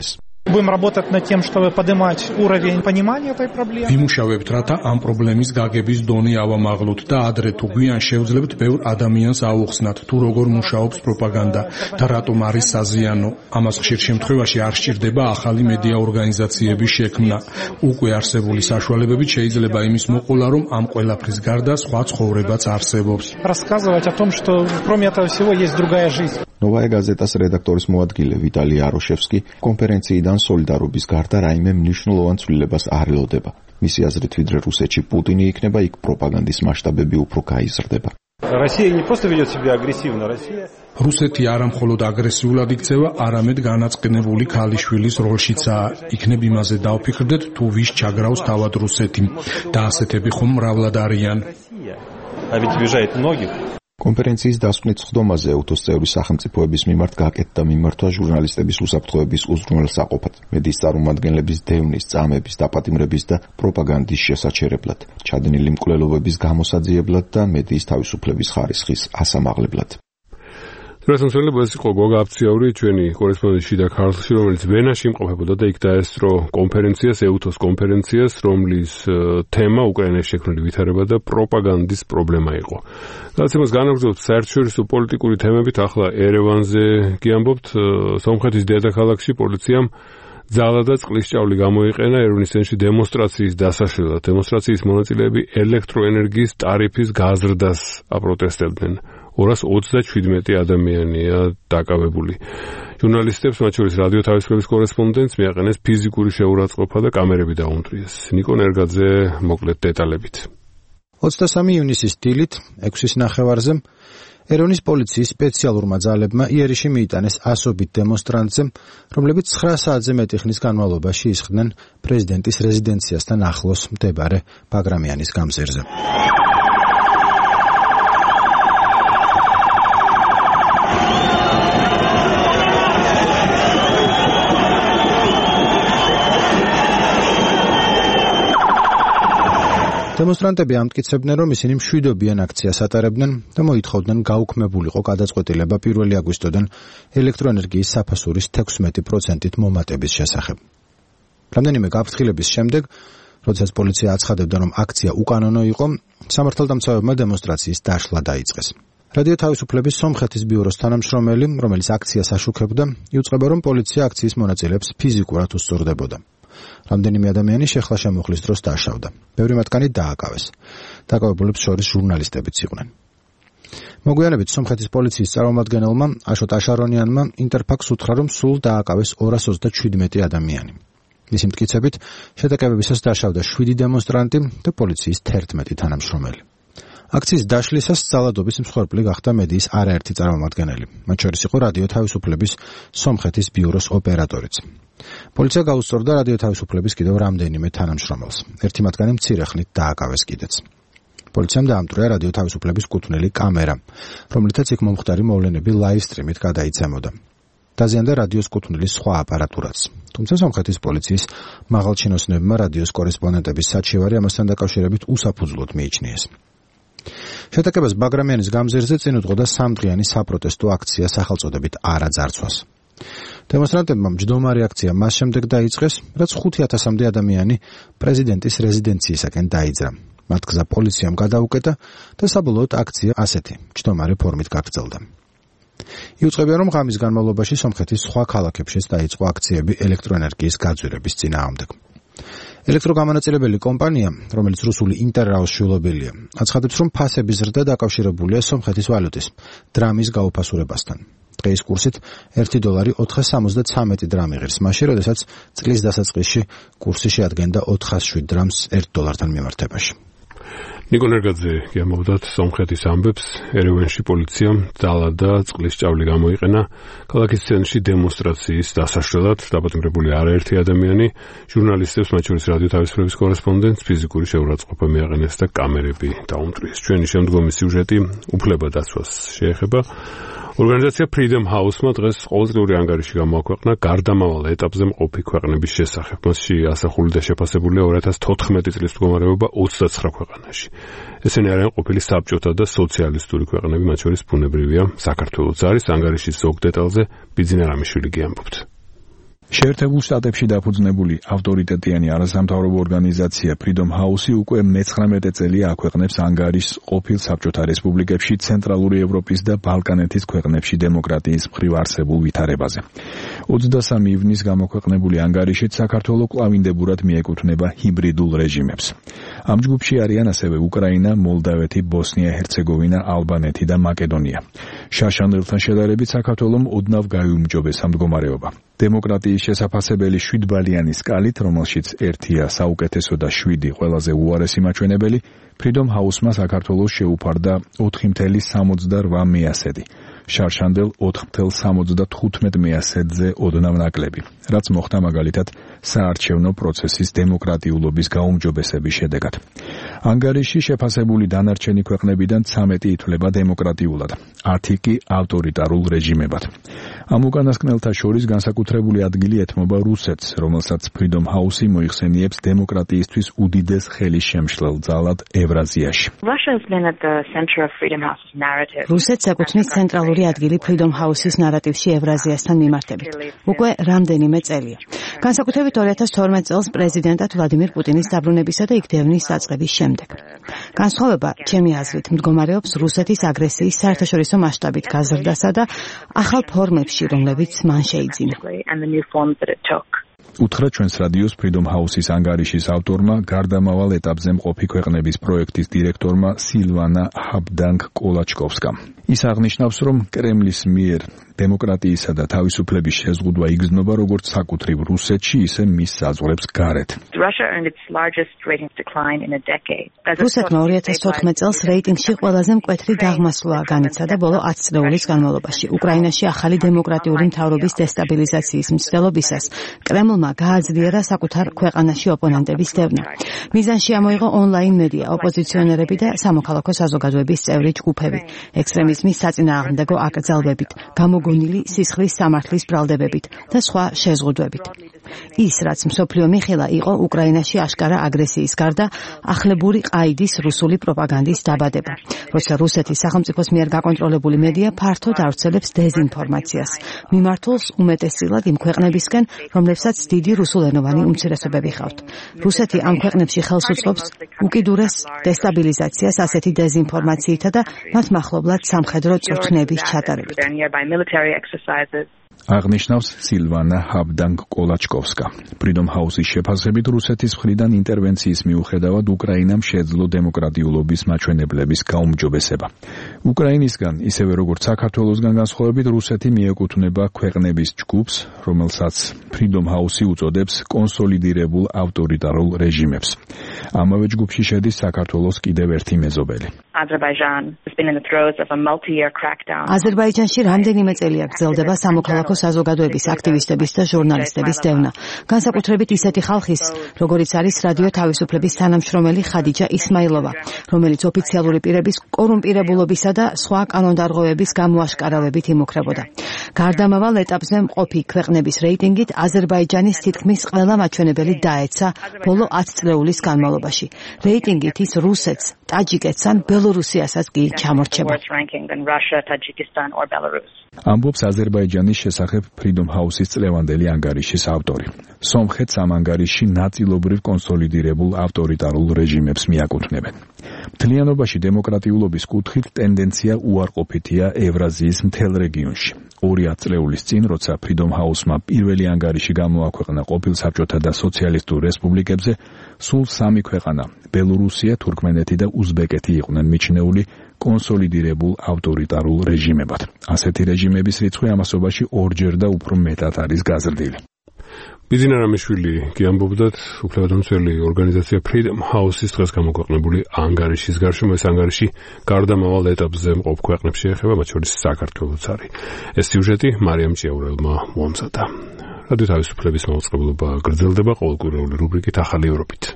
Будем работать над тем, чтобы поднимать уровень понимания этой проблемы. ვიმუშავებთ, რათა ამ პრობლემის გაგების დონე ავამაღლოთ და ადრე თუ გვიან შევძლებთ ბევრ ადამიანს ავუხსნათ, თუ როგორ მუშაობს პროპაგანდა და რატომ არის საზიანო. ამას ხშირ შემთხვევაში არ სჭირდება ახალი მედია ორგანიზაციების შექმნა. უკვე არსებული საშუალებებით შეიძლება იმის მოყოლა, რომ ამ ყველაფრის გარდა სხვა ცხოვრებაც არსებობს. Рассказывать о том, что кроме этого всего есть другая жизнь. Новая газетას რედაქტორის მოადგილე ვიტალი აროშევსკი კონფერენციიდან სოლიდარობის გარდა რაიმე მნიშვნელოვან ცვლილებას არ ელოდება. მისი აზრით, ვიდრე რუსეთში პუტინი იქნება, იქ პროპაგანდის მასშტაბები უფრო გაიზრდება. Россия не просто ведет себя агрессивно, Россия რუსეთი არა მხოლოდ აგრესიულად იქცევა, არამედ განაწყენებული ქალიშვილის როლშიცაა. იქნებ იმაზე დავფიქრდეთ, თუ ვის ჩაგრავს თავად რუსეთი და ასეთები ხომ მრავლად არიან. А ведь обижает многих. კონფერენციის დასკვნით ხდომაზე უთოს წევრი სახელმწიფოების მიმართ გაკეთდა მიმართვა ჟურნალისტების უსაფრთხოების უზრუნველსაყოფად, მედიის წარმომადგენლების დევნის, წამების, დაპატიმრების და პროპაგანდის შესაჩერებლად, ჩადენილი მკვლელობების გამოსაძიებლად და მედიის თავისუფლების ხარისხის ასამაღლებლად. რასამსვლელობას იყო გოგა აფციაური ჩვენი კორესპონდენტი შიდა ქართლში, რომელიც ვენაში იმყოფებოდა და იქ დაესწრო კონფერენციას, ეუთოს კონფერენციას, რომლის თემა უკრაინაში შექმნილი ვითარება და პროპაგანდის პრობლემა იყო. გადაცემას განაგრძობთ საერთაშორისო პოლიტიკური თემებით, ახლა ერევანზე გიამბობთ. სომხეთის დედაქალაქში პოლიციამ ძალა და წყლის ჭავლი გამოიყენა ერევნის ცენტრში დემონსტრაციის დასაშლელად. დემონსტრაციის მონაწილეები ელექტროენერგიის ტარიფის გაზრდას აპროტესტებდნენ. 227 ადამიანია დაკავებული. ჟურნალისტებს, მათ შორის რადიო თავისუფლების კორესპონდენტს მიაყენეს ფიზიკური შეურაცხყოფა და კამერები დაუნტრიეს. ნიკო ნერგაძე მოკლედ დეტალებით. 23 ივნისის დილით 6:30-ზე ერევნის პოლიციის სპეციალურმა ძალებმა იერიში მიიტანეს ასობით დემონსტრანტზე, რომლებიც 9 საათზე მეტი ხნის განმავლობაში ისხდნენ პრეზიდენტის რეზიდენციასთან ახლოს მდებარე ბაგრამიანის გამზირზე. დემონსტრანტები ამტკიცებდნენ, რომ ისინი მშვიდობიან აქციას ატარებდნენ და მოითხოვდნენ გაუქმებულიყო გადაწყვეტილება 1 აგვისტოდან ელექტროენერგიის საფასურის 16%-ით მომატების შესახებ. რამდენიმე გაფრთხილების შემდეგ, როდესაც პოლიცია აცხადებდა, რომ აქცია უკანონო იყო, სამართალდამცავებმა დემონსტრაციის დაშლა დაიწყეს. რადიო თავისუფლების სომხეთის ბიუროს თანამშრომელი, რომელიც აქციას აშუქებდა, იუწყება, რომ პოლიცია აქციის მონაწილეებს ფიზიკურად უსწორდებოდა. რამდენიმე ადამიანი შეხლა შემოხლის დროს დაშავდა. ბევრი მათგანი დააკავეს. დაკავებულებს შორის ჟურნალისტებიც იყვნენ. მოგვიანებით სომხეთის პოლიციის წარმომადგენელმა აშოტ აშარონიანმა ინტერფაქს უთხრა, რომ სულ დააკავეს 227 ადამიანი. მისი მტკიცებით, შეტაკებებისას დაშავდა 7 დემონსტრანტი და პოლიციის 11 თანამშრომელი. აქციის დაშლისას ძალადობის მსხვერპლი გახდა მედიის არაერთი წარმომადგენელი, მათ შორის იყო რადიო თავისუფლების სომხეთის ბიუროს ოპერატორიც. პოლიცია გაუსწორდა რადიო თავისუფლების კიდევ რამდენიმე თანამშრომელს. ერთი მათგანი მცირე ხნით დააკავეს კიდეც. პოლიციამ დაამტვრია რადიო თავისუფლების კუთვნილი კამერა, რომლითაც იქ მომხდარი მოვლენები ლაივ სტრიმით გადაიცემოდა. დაზიანდა რადიოს კუთვნილის სხვა აპარატურაც. თუმცა სომხეთის პოლიციის მაღალჩინოსნებმა რადიოს კორესპონდენტების საჩივარი ამასთან დაკავშირებით უსაფუძვლოდ მიიჩნიეს. შეტაკებას ბაგრამიანის გამზირზე წინ უძღოდა 3 დღიანი საპროტესტო აქცია სახელწოდებით არაძარცვას. დემონსტრანტებმა მჯდომარი აქცია მას შემდეგ დაიწყეს, რაც 5000-მდე ადამიანი პრეზიდენტის რეზიდენციისაკენ დაიძრა. მათ გზა პოლიციამ გადაუკეტა და საბოლოოდ აქცია ასეთი მჯდომარი ფორმით გაგრძელდა. იუწყებია, რომ ღამის განმავლობაში სომხეთის სხვა ქალაქებშიც დაიწყო აქციები ელექტროენერგიის გაძვირების წინააღმდეგ. ელექტროგამონაწილებელი კომპანია, რომელიც რუსული ინტერრაოს შვილობილია, აცხადებს, რომ ფასების ზრდა დაკავშირებულია სომხეთის ვალუტის დრამის გაუფასურებასთან. დღეის კურსით $1 473 დრამი ღირს, მაშინ როდესაც წლის დასაწყისში კურსი შეადგენდა 407 დრამს $1-თან მიმართებაში. ნიკო ნერგაძე გიამბობდათ სომხეთის ამბებს. ერევანში პოლიციამ ძალა და წყლის ჭავლი გამოიყენა ქალაქის ცენტრში დემონსტრაციის დასაშლელად. დაპატიმრებული არაერთი ადამიანი, ჟურნალისტებს, მათ შორის რადიო თავისუფლების კორესპონდენტს ფიზიკური შეურაცხყოფა მიაყენეს და კამერები დაუნტრიეს. ჩვენი შემდგომი სიუჟეტი უფლებადაცვას შეეხება. ორგანიზაცია Freedom House-მა დღეს ყოველწლიური ანგარიში გამოაქვეყნა გარდამავალ ეტაპზე მყოფი ქვეყნების შესახებ. მასში ასახული და შეფასებულია 2014 წლის მდგომარეობა 29 ქვეყანაში. ესენი არიან ყოფილი საბჭოთა და სოციალისტური ქვეყნები, მათ შორის ბუნებრივია საქართველოც არის. ანგარიშის ზოგ დეტალზე ბიძინა რამიშვილი გიამბობთ. შეერთებულ შტატებში დაფუძნებული ავტორიტეტიანი არასამთავრობო ორგანიზაცია Freedom House უკვე მე-19 წელია აქვეყნებს ანგარის ყოფილ საბჭოთა რესპუბლიკებში, ცენტრალური ევროპის და ბალკანეთის ქვეყნებში დემოკრატიის მხრივ არსებულ ვითარებაზე. 23 ივნის გამოქვეყნებული ანგარიშით საქართველო კვლავინდებურად მიეკუთვნება ჰიბრიდულ რეჟიმებს. ამ ჯგუფში არიან ასევე უკრაინა, მოლდავეთი, ბოსნია-ჰერცეგოვინა, ალბანეთი და მაკედონია. შარშანდელთან შედარებით საქართველომ ოდნავ გაიუმჯობესა მდგომარეობა. დემოკრატიის შესაფასებელი 7 ბალიანი სკალით, რომელშიც 1-ია საუკეთესო და 7 ყველაზე უარესი მაჩვენებელი, Freedom House-მა საქართველოს შეუფარდა 4.78 მეასედი. შარშანდელ 4.75 მეასედზე ოდნავ ნაკლები, რაც მოხდა მაგალითად საარჩევნო პროცესის დემოკრატიულობის გაუმჯობესების შედეგად. ანგარიში შეფასებული დანარჩენი ქვეყნებიდან 13 ითვლება დემოკრატიულად, 10 კი ავტორიტარულ რეჟიმებად. ამ უკანასკნელთა შორის განსაკუთრებული ადგილი ეთმობა რუსეთს, რომელსაც Freedom House მოიხსენიებს დემოკრატიისთვის უდიდეს ხელისშემშლელ ძალად ევრაზიაში. რუსეთს ეკუთვნის ცენტრალური ადგილი Freedom House-ის ნარატივში ევრაზიასთან მიმართებით. უკვე რამდენიმე წელია. განსაკუთრებით 2012 წელს პრეზიდენტად ვლადიმირ პუტინის დაბრუნებისა და იქ დევნის დაწყების შემდეგ. განსხვავება, ჩემი აზრით, მდგომარეობს რუსეთის აგრესიის საერთაშორისო მასშტაბით გაზრდასა და ახალ ფორმებში, რომლებიც მან შეიძინა. უთხრა ჩვენს რადიოს Freedom House-ის ანგარიშის ავტორმა, გარდამავალ ეტაპზე მყოფი ქვეყნების პროექტის დირექტორმა სილვანა ჰაბდანგ-კოლაჩკოვსკამ. ის აღნიშნავს, რომ კრემლის მიერ დემოკრატიისა და თავისუფლების შეზღუდვა იგრძნობა როგორც საკუთრივ რუსეთში, ისე მის საზღვრებს გარეთ. რუსეთმა 2014 წელს რეიტინგში ყველაზე მკვეთრი დაღმასვლა განიცადა ბოლო 10 წლეულის განმავლობაში. უკრაინაში ახალი დემოკრატიული მთავრობის დესტაბილიზაციის მცდელობისას კრემლმა გააძლიერა საკუთარ ქვეყანაში ოპონენტების დევნა. მიზანში ამოიღო ონლაინ მედია, ოპოზიციონერები და სამოქალაქო საზოგადოების წევრი ჯგუფები, ექსტრემიზმის საწინააღმდეგო აკრძალვებით, გამოგონილი სისხლის სამართლის ბრალდებებით და სხვა შეზღუდვებით. ის, რაც მსოფლიო მიხილა იყო უკრაინაში აშკარა აგრესიის გარდა ახლებური ყაიდის რუსული პროპაგანდის დაბადება, როცა რუსეთის სახელმწიფოს მიერ გაკონტროლებული მედია ფართოდ ავრცელებს დეზინფორმაციას, მიმართულს უმეტესწილად იმ ქვეყნებისკენ, რომლებსაც დიდი რუსულენოვანი უმცირესობები ჰყავთ. რუსეთი ამ ქვეყნებში ხელს უწყობს უკიდურეს დესტაბილიზაციას ასეთი დეზინფორმაციითა და მათ მახლობლად სამხედრო წვრთნების ჩატარებით. აღნიშნავს სილვანა ჰაბდანგ-კოლაჩკოვსკა. Freedom House-ის შეფასებით რუსეთის მხრიდან ინტერვენციის მიუხედავად უკრაინამ შეძლო დემოკრატიულობის მაჩვენებლების გაუმჯობესება. უკრაინისგან, ისევე როგორც საქართველოსგან განსხვავებით, რუსეთი მიეკუთვნება ქვეყნების ჯგუფს, რომელსაც Freedom House-ი უწოდებს კონსოლიდირებულ ავტორიტარულ რეჟიმებს. ამავე ჯგუფში შედის საქართველოს კიდევ ერთი მეზობელი. აზერბაიჯანში რამდენიმე წელია გრძელდება სამოქალაქო საზოგადოების აქტივისტების და ჟურნალისტების დევნა. განსაკუთრებით ისეთი ხალხის, როგორიც არის რადიო თავისუფლების თანამშრომელი ხადიჯა ისმაილოვა, რომელიც ოფიციალური პირების კორუმპირებულობისა და სხვა კანონდარღვევების გამოაშკარავებით იმუქრებოდა. გარდამავალ ეტაპზე მყოფი ქვეყნების რეიტინგით აზერბაიჯანის თითქმის ყველა მაჩვენებელი დაეცა ბოლო 10 წლეულის განმავლობაში. რეიტინგით ის რუსეთს, ტაჯიკეთს ან ბელორუსიასაც კი ჩამორჩება. ამბობს აზერბაიჯანის შესახებ Freedom House-ის წლევანდელი ანგარიშის ავტორი. სომხეთს ამ ანგარიში ნაწილობრივ კონსოლიდირებულ ავტორიტარულ რეჟიმებს მიაკუთვნებენ. მთლიანობაში დემოკრატიულობის კუთხით ტენდენცია უარყოფითია ევრაზიის მთელ რეგიონში. 2 წლეულის წინ, როცა Freedom House-მა პირველი ანგარიში გამოაქვეყნა ყოფილ საბჭოთა და სოციალისტურ რესპუბლიკებზე, სულ 3 ქვეყანა, ბელორუსია, თურქმენეთი და უზბეკეთი იყვნენ მიჩნეული კონსოლიდირებულ ავტორიტარულ რეჟიმებად. ასეთი რეჟიმების რიცხვი ამასობაში 2-ჯერ და უფრო მეტად არის გაზრდილი. ბიზინა რამიშვილი კი ამბობდათ, უფლებადამცველი ორგანიზაცია Freedom House-ის დღეს გამოქვეყნებული ანგარიშის გარშემო. ეს ანგარიში გარდამავალ ეტაპზე მყოფ ქვეყნებში ეხება, მათ შორის საქართველოც არის. ეს სიუჟეტი მარიამ ჭიაურელმა მოამზადა. რადიო თავისუფლების მაუწყებლობა გრძელდება ყოველკვირეული რუბრიკით ახალი ევროპით.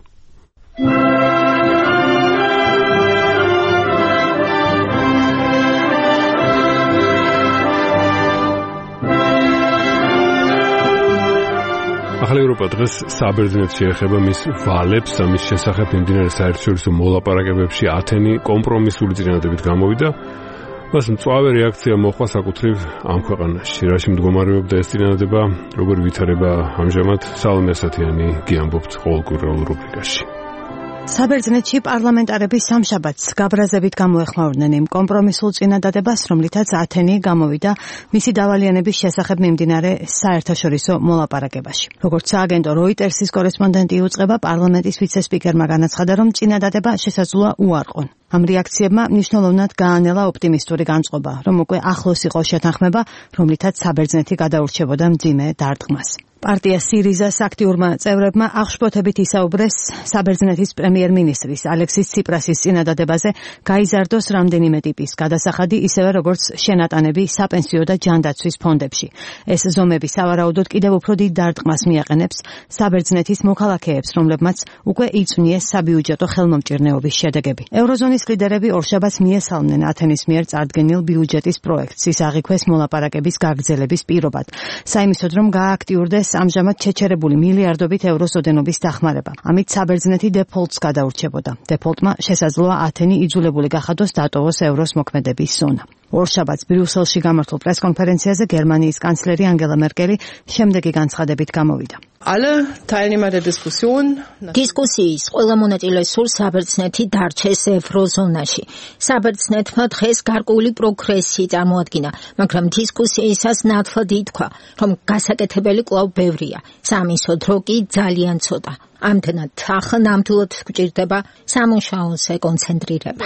ახალი ევროპა დღეს საბერძნეთს შეეხება მის ვალებს და მის შესახებ მიმდინარე საერთაშორისო მოლაპარაკებებში ათენი კომპრომისული წინადადებით გამოვიდა. მას მწვავე რეაქცია მოხდა საკუთრივ ამ ქვეყანაში. რაში მდგომარეობდა ეს წინადადება, როგორ ვითარება ამჟამად, სალომე ასათიანი გიამბობთ ყოველკვირეულ რუბრიკაში. საბერძნეთში პარლამენტარები სამშაბათს გაბრაზებით გამოეხმაურნენ იმ კომპრომისულ წინადადებას, რომლითაც ათენი გამოვიდა მისი დავალიანების შესახებ მიმდინარე საერთაშორისო მოლაპარაკებაში. როგორც სააგენტო როიტერსის კორესპონდენტი უწყება, პარლამენტის ვიცე-სპიკერმა განაცხადა, რომ წინადადება შესაძლოა უარყონ. ამ რეაქციებმა მნიშვნელოვნად გაანელა ოპტიმისტური განწყობა, რომ უკვე ახლოს იყო შეთანხმება, რომლითაც საბერძნეთი გადაურჩებოდა მძიმე დარტყმას. პარტია სირიზას აქტიურმა წევრებმა აღშფოთებით ისაუბრეს საბერძნეთის პრემიერ-მინისტრის ალექსის ციპრასის წინადადებაზე გაიზარდოს რამდენიმე ტიპის გადასახადი, ისევე როგორც შენატანები საპენსიო და ჯანდაცვის ფონდებში. ეს ზომები სავარაუდოდ კიდევ უფრო დიდ დარტყმას მიაყენებს საბერძნეთის მოქალაქეებს, რომლებმაც უკვე იწვნიეს საბიუჯეტო ხელმომჭირნეობის შედეგები. ევროზონის ლიდერები ორშაბათს მიესალმნენ ათენის მიერ წარდგენილ ბიუჯეტის პროექტს, ის აღიქვეს მოლაპარაკების გაგრძელების პირობად. საიმისოდ, რომ გააქტიურდეს ამჟამად ჩეჩერებული მილიარდობით ევროს ოდენობის დახმარება. ამით საბერძნეთი დეფოლტს გადაურჩებოდა. დეფოლტმა შესაძლოა ათენი იძულებული გახადოს დატოვოს ევროს მოქმედების ზონა. ორშაბათს ბრიუსელში გამართულ პრესკონფერენციაზე გერმანიის კანცლერი ანგელა მერკელი შემდეგი განცხადებით გამოვიდა. დისკუსიის ყველა მონაწილე სურს საბერძნეთი დარჩეს ევროზონაში. საბერძნეთმა დღეს გარკვეული პროგრესი წარმოადგინა, მაგრამ დისკუსიისას ნათლად ითქვა, რომ გასაკეთებელი კვლავ ბევრია, სამისოდ რო კი ძალიან ცოტა. ამდენად ახლა ნამდვილად გვჭირდება სამუშაოზე კონცენტრირება.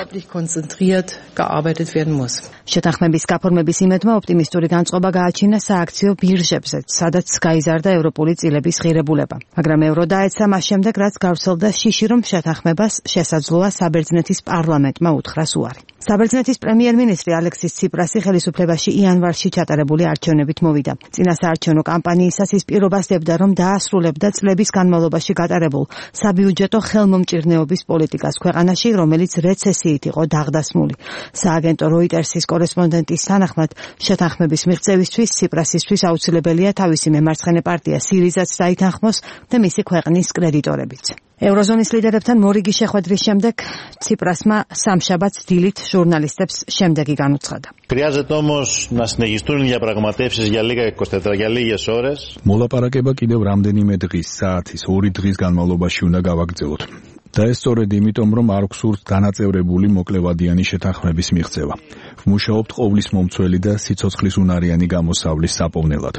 შეთანხმების გაფორმების იმედმა ოპტიმისტური განწყობა გააჩინა სააქციო ბირჟებზე, სადაც გაიზარდა ევროპული წილების ღირებულება. მაგრამ ევრო დაეცა მას შემდეგ, რაც გავრცელდა შიში, რომ შეთანხმებას შესაძლოა საბერძნეთის პარლამენტმა უთხრას უარი. საბერძნეთის პრემიერ-მინისტრი ალექსის ციპრასი ხელისუფლებაში იანვარში ჩატარებული არჩევნებით მოვიდა. წინა საარჩევნო კამპანიისას ის პირობას დებდა, რომ დაასრულებდა წლების განმავლობაში გატარებულ საბიუჯეტო ხელმომჭირნეობის პოლიტიკას ქვეყანაში, რომელიც რეცესიით იყო დაღდასმული. სააგენტო როიტერსის კორესპონდენტის თანახმად, შეთანხმების მიღწევისთვის ციპრასისთვის აუცილებელია თავისი მემარცხენე პარტია სირიზაც დაითანხმოს და მისი ქვეყნის კრედიტორებიც. ევროზონის ლიდერებთან მორიგი შეხვედრის შემდეგ ციპრასმა სამშაბათს დილით ჟურნალისტებს შემდეგი განუცხადა. მოლაპარაკება კიდევ რამდენიმე დღის, საათის, 2 დღის განმავლობაში უნდა გავაგრძელოთ. და ეს სწორედ იმიტომ, რომ არ გვსურთ დანაწევრებული მოკლევადიანი შეთანხმების მიღწევა. ვმუშაობთ ყოვლის მომცველი და სიცოცხლის უნარიანი გამოსავლის საპოვნელად.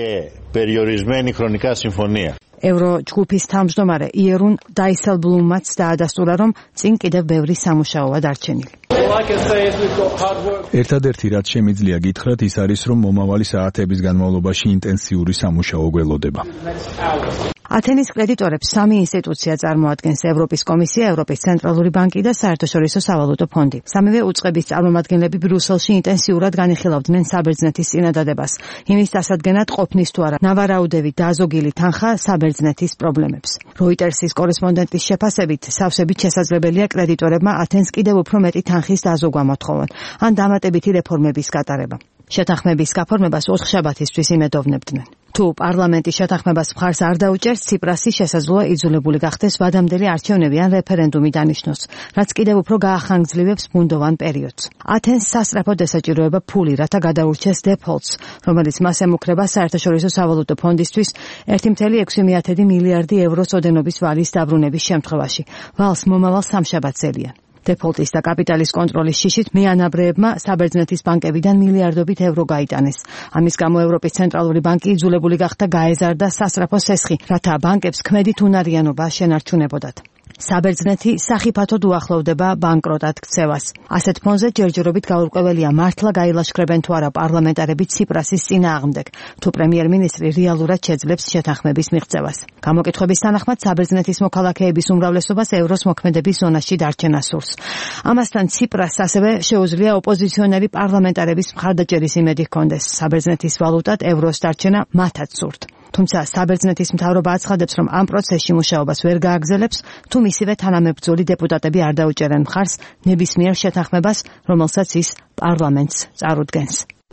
ევრო ჯგუფის თავმჯდომარე იერუნ დაისელბლუმმაც დაადასტურა, რომ წინ კიდევ ბევრი სამუშაოა დარჩენილი. ერთადერთი რაც შემიძლია გითხრათ, ის არის, რომ მომავალი საათების განმავლობაში ინტენსიური სამუშაო გველოდება. ათენის კრედიტორებს 3 ინსტიტუცია წარმოადგენს: ევროპის კომისია, ევროპის ცენტრალური ბანკი და საერთაშორისო სავალუტო ფონდი. სამივე უწყების წარმომადგენლები ბრიუსელში ინტენსიურად განიხილავდნენ საბერძნეთის წინადადებას. იმის დასადგენად ყოფნის თუ არა ნავარაუდევი დაზოგილი თანხა საბერძნეთის პრობლემებს. როიტერსის კორესპონდენტის შეფასებით, სავსებით შესაძლებელია კრედიტორებმა ათენს კიდევ უფრო მეტი თანხის დაზოგვა მოთხოვონ, ან დამატებითი რეფორმების გატარება. შეთანხმების გაფორმებას 4 შაბათისთვის იმედოვნებდნენ. თუ პარლამენტი შეთანხმებას მხარს არ დაუჭერს, ციპრასი შესაძლოა იძულებული გახდეს ვადამდელი არჩევნები ან რეფერენდუმი დანიშნოს, რაც კიდევ უფრო გაახანგრძლივებს ბუნდოვან პერიოდს. ათენს სასწრაფოდ ესაჭიროება ფული, რათა გადაურჩეს დეფოლტს, რომელიც მას ემუქრება საერთაშორისო სავალუტო ფონდისთვის 1,6 მილიარდი ევროს ოდენობის ვალის დაბრუნების შემთხვევაში. ვალს მომავალ სამშაბათს ელიან. დეფოლტის და კაპიტალის კონტროლის შიშით მეანაბრეებმა საბერძნეთის ბანკებიდან მილიარდობით ევრო გაიტანეს. ამის გამო ევროპის ცენტრალური ბანკი იძულებული გახდა გაეზარდა სასწრაფო სესხი, რათა ბანკებს ქმედით უნარიანობა შენარჩუნებოდათ. საბერძნეთი სახიფათოდ უახლოვდება ბანკროტად ქცევას. ასეთ ფონზე ჯერჯერობით გაურკვეველია მართლა გაილაშქრებენ თუ არა პარლამენტარები ციპრასის წინააღმდეგ, თუ პრემიერ-მინისტრი რეალურად შეძლებს შეთანხმების მიღწევას. გამოკითხვების თანახმად საბერძნეთის მოქალაქეების უმრავლესობას ევროს მოქმედების ზონაში დარჩენა სურს. ამასთან ციპრასს ასევე შეუძლია ოპოზიციონერი პარლამენტარების მხარდაჭერის იმედი ჰქონდეს. საბერძნეთის ვალუტად ევროს დარჩენა მათაც სურთ. თუმცა საბერძნეთის მთავრობა აცხადებს, რომ ამ პროცესში მუშაობას ვერ გააგრძელებს, თუ მისივე თანამებრძოლი დეპუტატები არ დაუჭერენ მხარს ნებისმიერ შეთანხმებას, რომელსაც ის პარლამენტს წარუდგენს.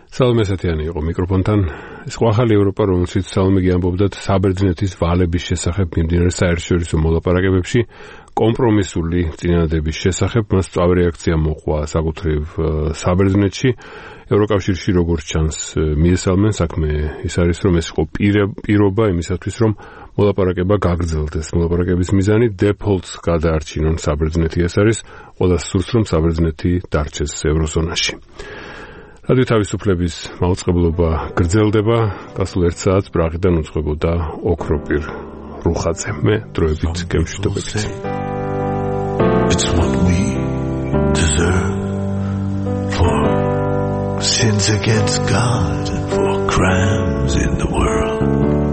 სალომე ასათიანი იყო მიკროფონთან. ეს ახალი ევროპა, რომელშიც სალომე გიამბობდათ საბერძნეთის ვალების შესახებ მიმდინარე საერთაშორისო მოლაპარაკებებში კომპრომისული წინადადების შესახებ, მას სწავი რეაქცია მოყვა საკუთრივ საბერძნეთში. ევროკავშირში როგორც ჩანს მიესალმენ საქმე ის არის, რომ ეს იყო პირობა იმისათვის, რომ მოლაპარაკება გაგრძელდეს. მოლაპარაკების მიზანი დეფოლტს გადაარჩინონ საბერძნეთი ეს არის, ყველა სურს რომ საბერძნეთი დარჩეს ევროზონაში. რადიო თავისუფლების მაუწყებლობა გრძელდება, გასულ 1 საათს პრაღიდან უძღვებოდა ოქროპირ რუხაძე. მე დროებით გემშვიდობებით. It's what we deserve for sins against God and for crimes in the world.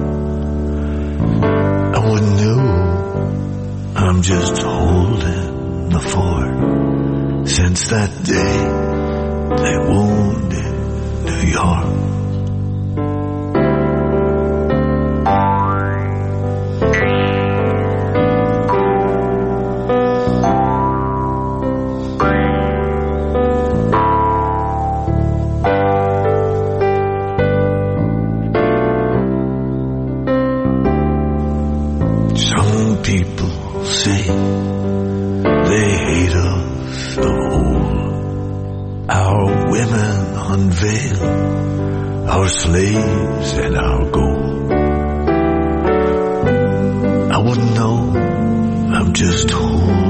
I wouldn't know, I'm just holding the fort. Since that day they wounded New York. People say they hate us of old. Our women unveil our slaves and our gold. I wouldn't know, I'm just holding